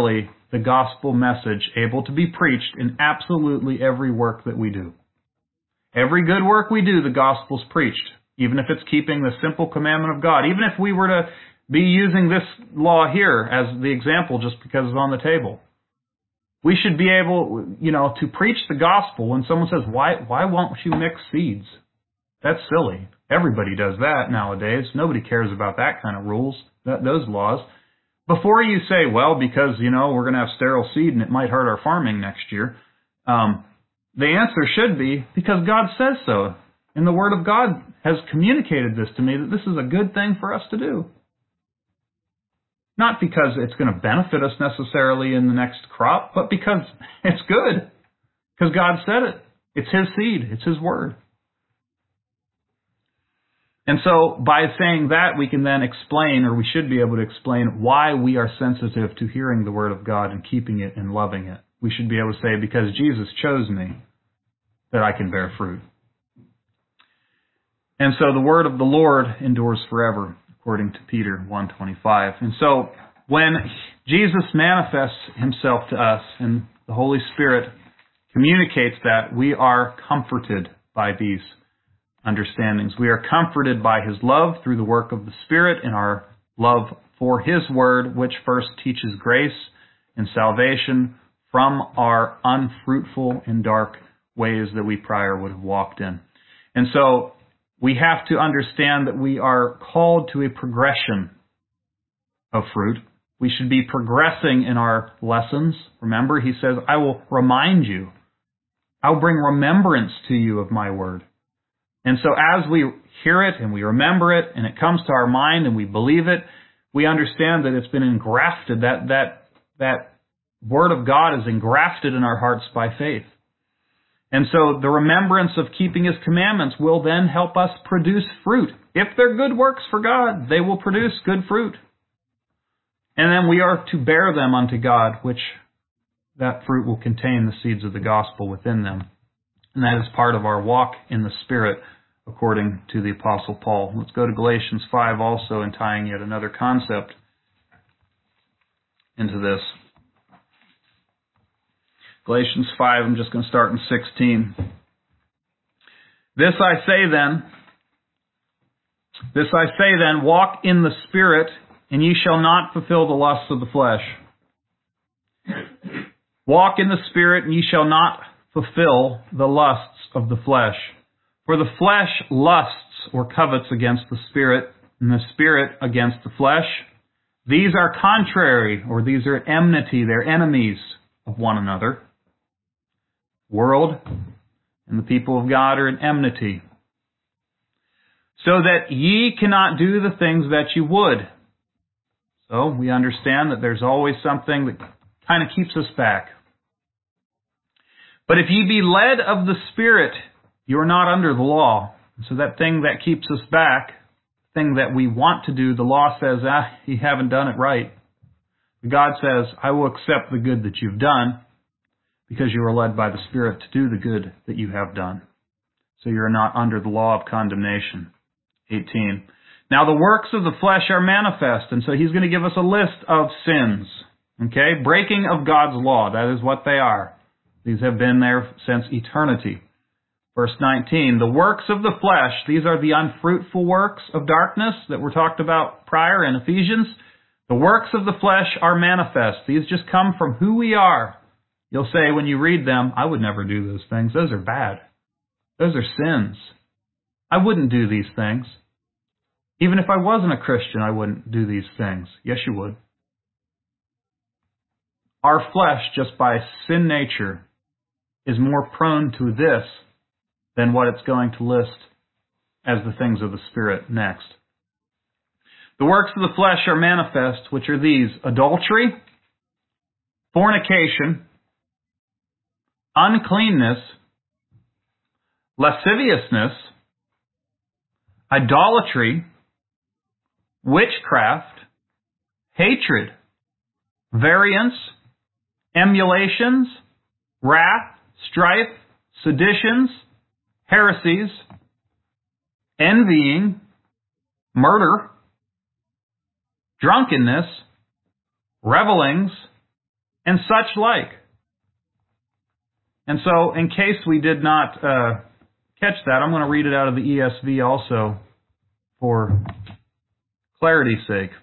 the gospel message able to be preached in absolutely every work that we do. Every good work we do, the gospel's preached, even if it's keeping the simple commandment of God. Even if we were to be using this law here as the example just because it's on the table. We should be able, you know, to preach the gospel when someone says, why, why won't you mix seeds? That's silly. Everybody does that nowadays. Nobody cares about that kind of rules, that, those laws. Before you say, well, because, you know, we're going to have sterile seed and it might hurt our farming next year, um, the answer should be because God says so. And the Word of God has communicated this to me, that this is a good thing for us to do. Not because it's going to benefit us necessarily in the next crop, but because it's good. Because God said it. It's His seed. It's His Word. And so by saying that, we can then explain, or we should be able to explain, why we are sensitive to hearing the Word of God and keeping it and loving it. We should be able to say, because Jesus chose me, that I can bear fruit. And so the word of the Lord endures forever, according to Peter one twenty-five. And so when Jesus manifests Himself to us and the Holy Spirit communicates that, we are comforted by these understandings. We are comforted by His love through the work of the Spirit and our love for His Word, which first teaches grace and salvation from our unfruitful and dark ways that we prior would have walked in. And so we have to understand that we are called to a progression of fruit. We should be progressing in our lessons. Remember, He says, I will remind you. I'll bring remembrance to you of my word. And so as we hear it and we remember it and it comes to our mind and we believe it, we understand that it's been engrafted, that that that Word of God is engrafted in our hearts by faith. And so the remembrance of keeping His commandments will then help us produce fruit. If they're good works for God, they will produce good fruit. And then we are to bear them unto God, which that fruit will contain the seeds of the gospel within them. And that is part of our walk in the Spirit, according to the Apostle Paul. Let's go to Galatians five also, and tying yet another concept into this. Galatians five, I'm just going to start in sixteen. This I say then, this I say then, walk in the Spirit, and ye shall not fulfill the lusts of the flesh. Walk in the Spirit, and ye shall not fulfill the lusts of the flesh. For the flesh lusts or covets against the Spirit, and the Spirit against the flesh. These are contrary, or these are enmity, they're enemies of one another. World and the people of God are in enmity. So that ye cannot do the things that you would. So we understand that there's always something that kind of keeps us back. But if ye be led of the Spirit, you are not under the law. So that thing that keeps us back, thing that we want to do, the law says, ah, you haven't done it right. God says, I will accept the good that you've done, because you are led by the Spirit to do the good that you have done. So you are not under the law of condemnation. eighteen. Now the works of the flesh are manifest, and so he's going to give us a list of sins. Okay? Breaking of God's law, that is what they are. These have been there since eternity. Verse nineteen, the works of the flesh, these are the unfruitful works of darkness that were talked about prior in Ephesians. The works of the flesh are manifest. These just come from who we are. You'll say when you read them, I would never do those things. Those are bad. Those are sins. I wouldn't do these things. Even if I wasn't a Christian, I wouldn't do these things. Yes, you would. Our flesh, just by sin nature, is more prone to this than what it's going to list as the things of the Spirit next. The works of the flesh are manifest, which are these: adultery, fornication, uncleanness, lasciviousness, idolatry, witchcraft, hatred, variance, emulations, wrath, strife, seditions, heresies, envying, murder, drunkenness, revelings, and such like. And so, in case we did not uh, catch that, I'm going to read it out of the E S V also for clarity's sake.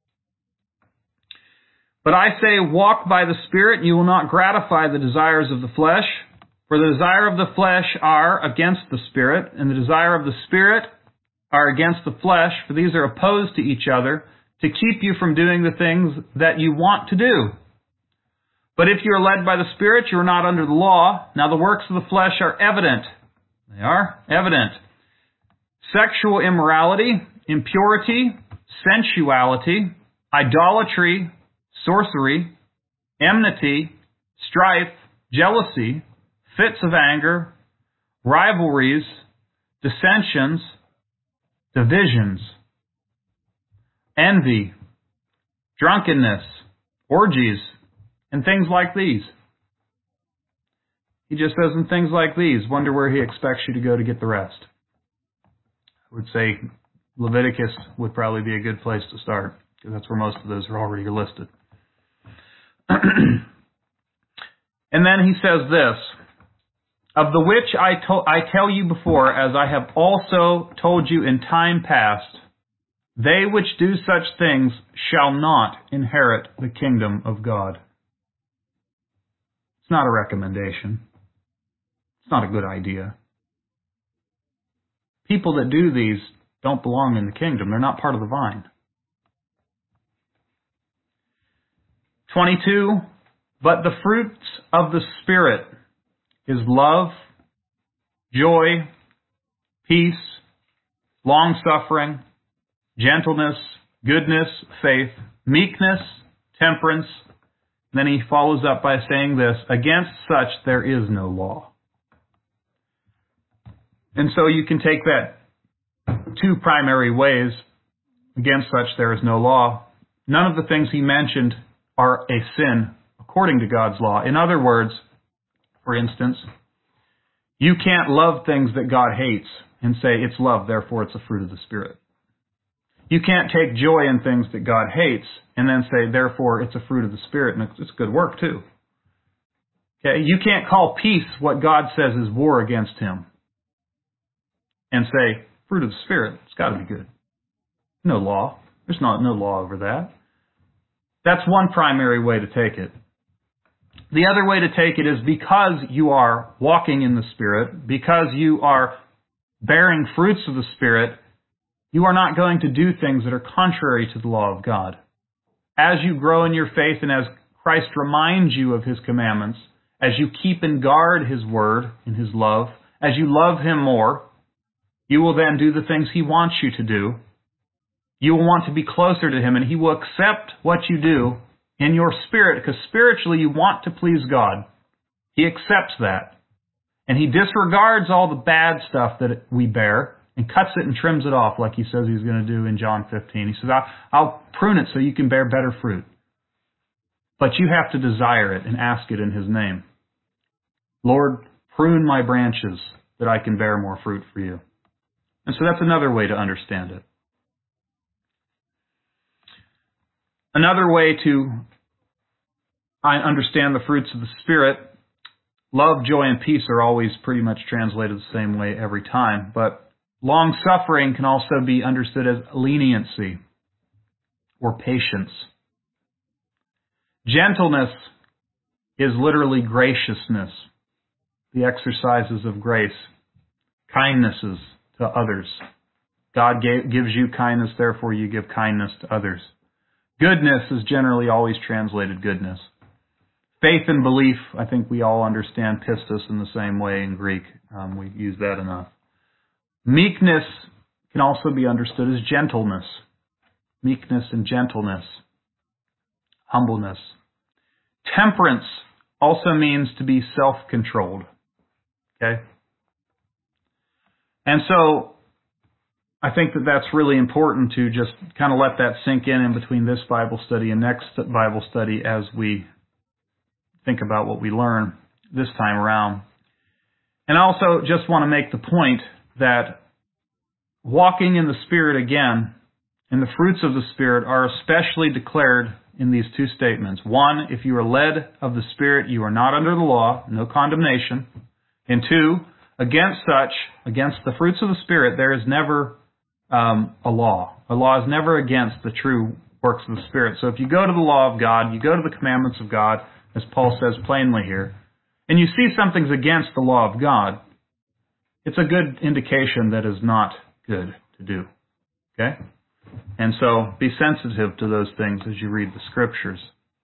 But I say, walk by the Spirit, and you will not gratify the desires of the flesh. For the desire of the flesh are against the Spirit, and the desire of the Spirit are against the flesh, for these are opposed to each other, to keep you from doing the things that you want to do. But if you are led by the Spirit, you are not under the law. Now the works of the flesh are evident. They are evident. Sexual immorality, impurity, sensuality, idolatry, sorcery, enmity, strife, jealousy, fits of anger, rivalries, dissensions, divisions, envy, drunkenness, orgies, and things like these. He just says, and things like these. Wonder where he expects you to go to get the rest. I would say Leviticus would probably be a good place to start, because that's where most of those are already listed. And then he says this, of the which I, to- I tell you before, as I have also told you in time past, they which do such things shall not inherit the kingdom of God. It's not a recommendation. It's not a good idea. People that do these don't belong in the kingdom. They're not part of the vine. twenty-two, but the fruits of the Spirit is love, joy, peace, long-suffering, gentleness, goodness, faith, meekness, temperance. Then he follows up by saying this, against such there is no law. And so you can take that two primary ways. Against such there is no law. None of the things he mentioned are a sin according to God's law. In other words, for instance, you can't love things that God hates and say it's love, therefore it's a fruit of the Spirit. You can't take joy in things that God hates and then say, therefore it's a fruit of the Spirit, and it's good work too. Okay, you can't call peace what God says is war against him and say, fruit of the Spirit, it's got to be good. No law. There's not no law over that. That's one primary way to take it. The other way to take it is because you are walking in the Spirit, because you are bearing fruits of the Spirit, you are not going to do things that are contrary to the law of God. As you grow in your faith and as Christ reminds you of His commandments, as you keep in guard His word and His love, as you love Him more, you will then do the things He wants you to do. You will want to be closer to Him, and He will accept what you do in your spirit, because spiritually you want to please God. He accepts that. And He disregards all the bad stuff that we bear and cuts it and trims it off like He says He's going to do in John fifteen. He says, I'll, I'll prune it so you can bear better fruit. But you have to desire it and ask it in His name. Lord, prune my branches that I can bear more fruit for you. And so that's another way to understand it. Another way to I understand the fruits of the Spirit, love, joy, and peace are always pretty much translated the same way every time, but long-suffering can also be understood as leniency or patience. Gentleness is literally graciousness, the exercises of grace, kindnesses to others. God gave, gives you kindness, therefore you give kindness to others. Goodness is generally always translated goodness. Faith and belief, I think we all understand pistis in the same way in Greek. Um, we use that enough. Meekness can also be understood as gentleness. Meekness and gentleness. Humbleness. Temperance also means to be self-controlled. Okay? And so, I think that that's really important to just kind of let that sink in in between this Bible study and next Bible study as we think about what we learn this time around. And I also just want to make the point that walking in the Spirit again, and the fruits of the Spirit are especially declared in these two statements. One, if you are led of the Spirit, you are not under the law, no condemnation. And two, against such, against the fruits of the Spirit, there is never um, a law. A law is never against the true works of the Spirit. So if you go to the law of God, you go to the commandments of God, as Paul says plainly here, and you see something's against the law of God, it's a good indication that is not good to do. Okay? And so be sensitive to those things as you read the Scriptures.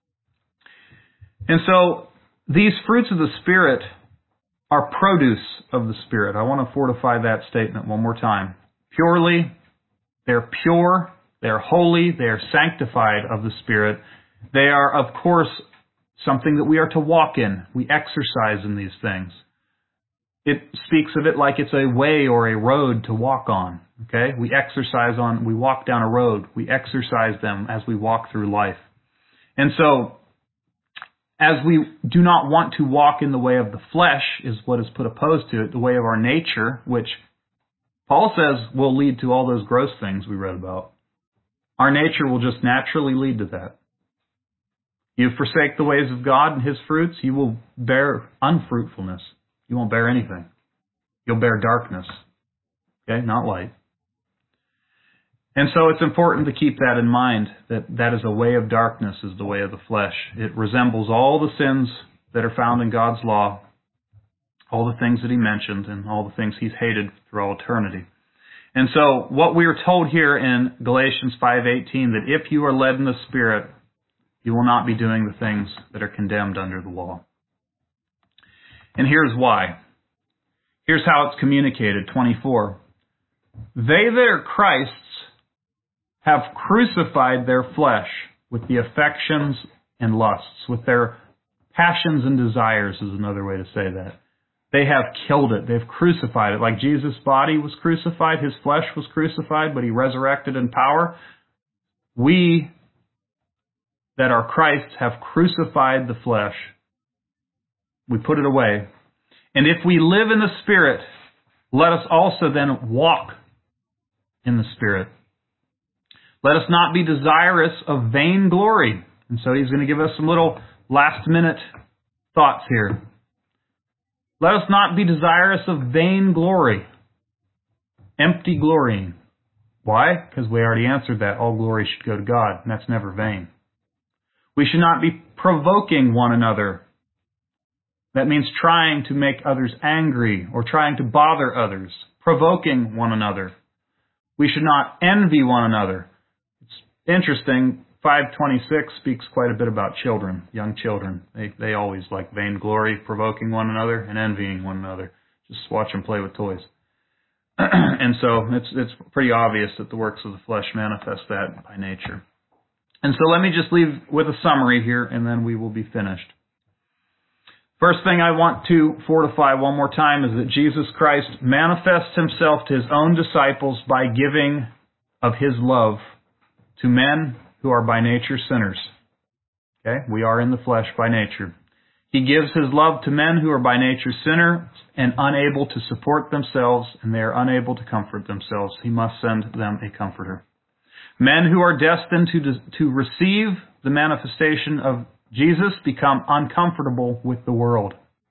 And so these fruits of the Spirit are produce of the Spirit. I want to fortify that statement one more time. Purely, they're pure, they're holy, they're sanctified of the Spirit. They are, of course, something that we are to walk in. We exercise in these things. It speaks of it like it's a way or a road to walk on. Okay? We exercise on, we walk down a road. We exercise them as we walk through life. And so, as we do not want to walk in the way of the flesh, is what is put opposed to it, the way of our nature, which Paul says will lead to all those gross things we read about. Our nature will just naturally lead to that. You forsake the ways of God and His fruits, you will bear unfruitfulness. You won't bear anything. You'll bear darkness. Okay? Not light. And so it's important to keep that in mind, that that is a way of darkness, is the way of the flesh. It resembles all the sins that are found in God's law, all the things that He mentioned, and all the things He's hated through all eternity. And so what we are told here in Galatians five eighteen, that if you are led in the Spirit, you will not be doing the things that are condemned under the law. And here's why. Here's how it's communicated, twenty-four. They that are Christ's have crucified their flesh with the affections and lusts, with their passions and desires is another way to say that. They have killed it. They've crucified it. Like Jesus' body was crucified, His flesh was crucified, but He resurrected in power. We that are Christ's have crucified the flesh. We put it away. And if we live in the Spirit, let us also then walk in the Spirit. Let us not be desirous of vain glory. And so he's going to give us some little last minute thoughts here. Let us not be desirous of vain glory. Empty glorying. Why? Because we already answered that. All glory should go to God, and that's never vain. We should not be provoking one another. That means trying to make others angry or trying to bother others. Provoking one another. We should not envy one another. It's interesting, five twenty-six speaks quite a bit about children, young children. They they always like vainglory, provoking one another, and envying one another. Just watch them play with toys. And so it's it's pretty obvious that the works of the flesh manifest that by nature. And so let me just leave with a summary here, and then we will be finished. First thing I want to fortify one more time is that Jesus Christ manifests Himself to His own disciples by giving of His love to men who are by nature sinners. Okay? We are in the flesh by nature. He gives His love to men who are by nature sinners and unable to support themselves, and they are unable to comfort themselves. He must send them a comforter. Men who are destined to, to receive the manifestation of Jesus become uncomfortable with the world.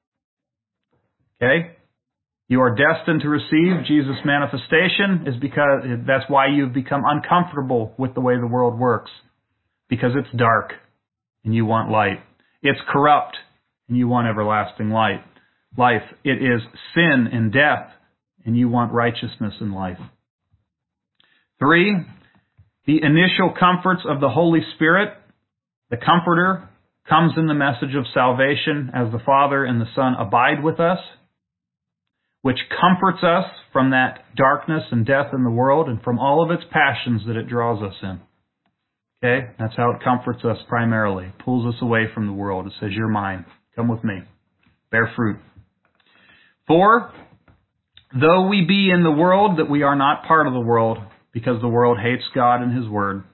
Okay? You are destined to receive Jesus' manifestation is because that's why you've become uncomfortable with the way the world works. Because it's dark and you want light. It's corrupt and you want everlasting light. Life. It is sin and death and you want righteousness and life. Three, the initial comforts of the Holy Spirit, the Comforter, comes in the message of salvation as the Father and the Son abide with us, which comforts us from that darkness and death in the world and from all of its passions that it draws us in. Okay? That's how it comforts us primarily. It pulls us away from the world. It says, you're mine. Come with me. Bear fruit. Four, though we be in the world, that we are not part of the world, because the world hates God and His Word.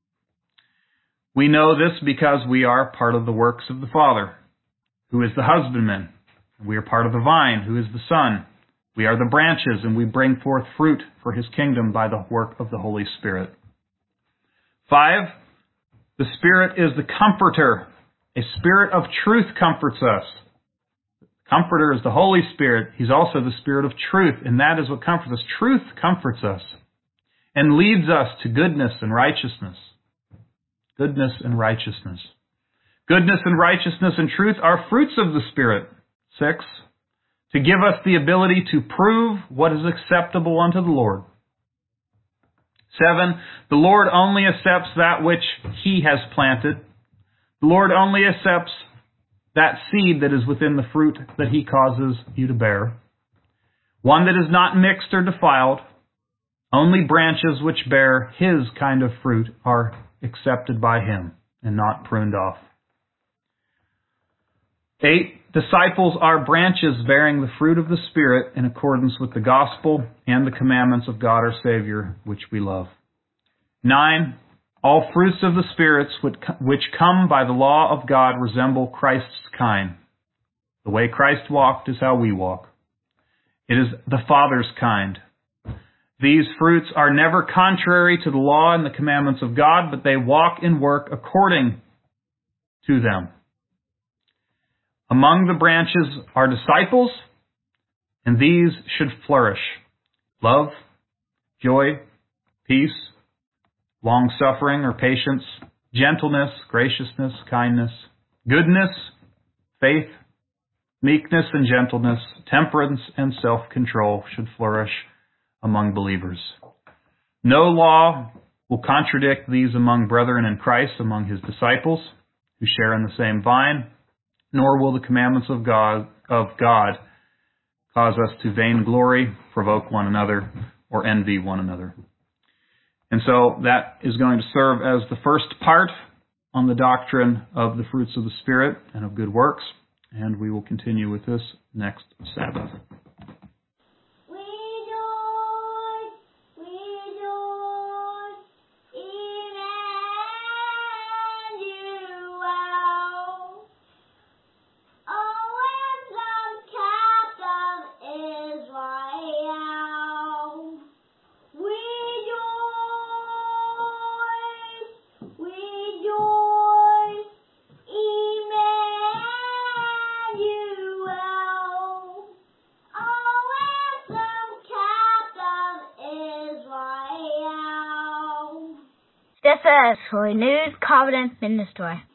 We know this because we are part of the works of the Father, who is the husbandman. We are part of the vine, who is the Son. We are the branches, and we bring forth fruit for His kingdom by the work of the Holy Spirit. Five, The Spirit is the Comforter. A Spirit of truth comforts us. Comforter is the Holy Spirit. He's also the Spirit of truth, and that is what comforts us. Truth comforts us and leads us to goodness and righteousness. Goodness and righteousness. Goodness and righteousness and truth are fruits of the Spirit. Six, to give us the ability to prove what is acceptable unto the Lord. Seven, the Lord only accepts that which He has planted. The Lord only accepts that seed that is within the fruit that He causes you to bear. One that is not mixed or defiled. Only branches which bear His kind of fruit are accepted by Him and not pruned off. Eight, disciples are branches bearing the fruit of the Spirit in accordance with the gospel and the commandments of God our Savior, which we love. Nine, all fruits of the spirits which come by the law of God resemble Christ's kind. The way Christ walked is how we walk. It is the Father's kind. These fruits are never contrary to the law and the commandments of God, but they walk and work according to them. Among the branches are disciples, and these should flourish. Love, joy, peace, long-suffering or patience, gentleness, graciousness, kindness, goodness, faith, meekness and gentleness, temperance and self-control should flourish among believers. No law will contradict these among brethren in Christ, among His disciples who share in the same vine, nor will the commandments of God of God cause us to vainglory, provoke one another, or envy one another. And so that is going to serve as the first part on the doctrine of the fruits of the Spirit and of good works, and we will continue with this next Sabbath. This is Renewed Covenant Ministry.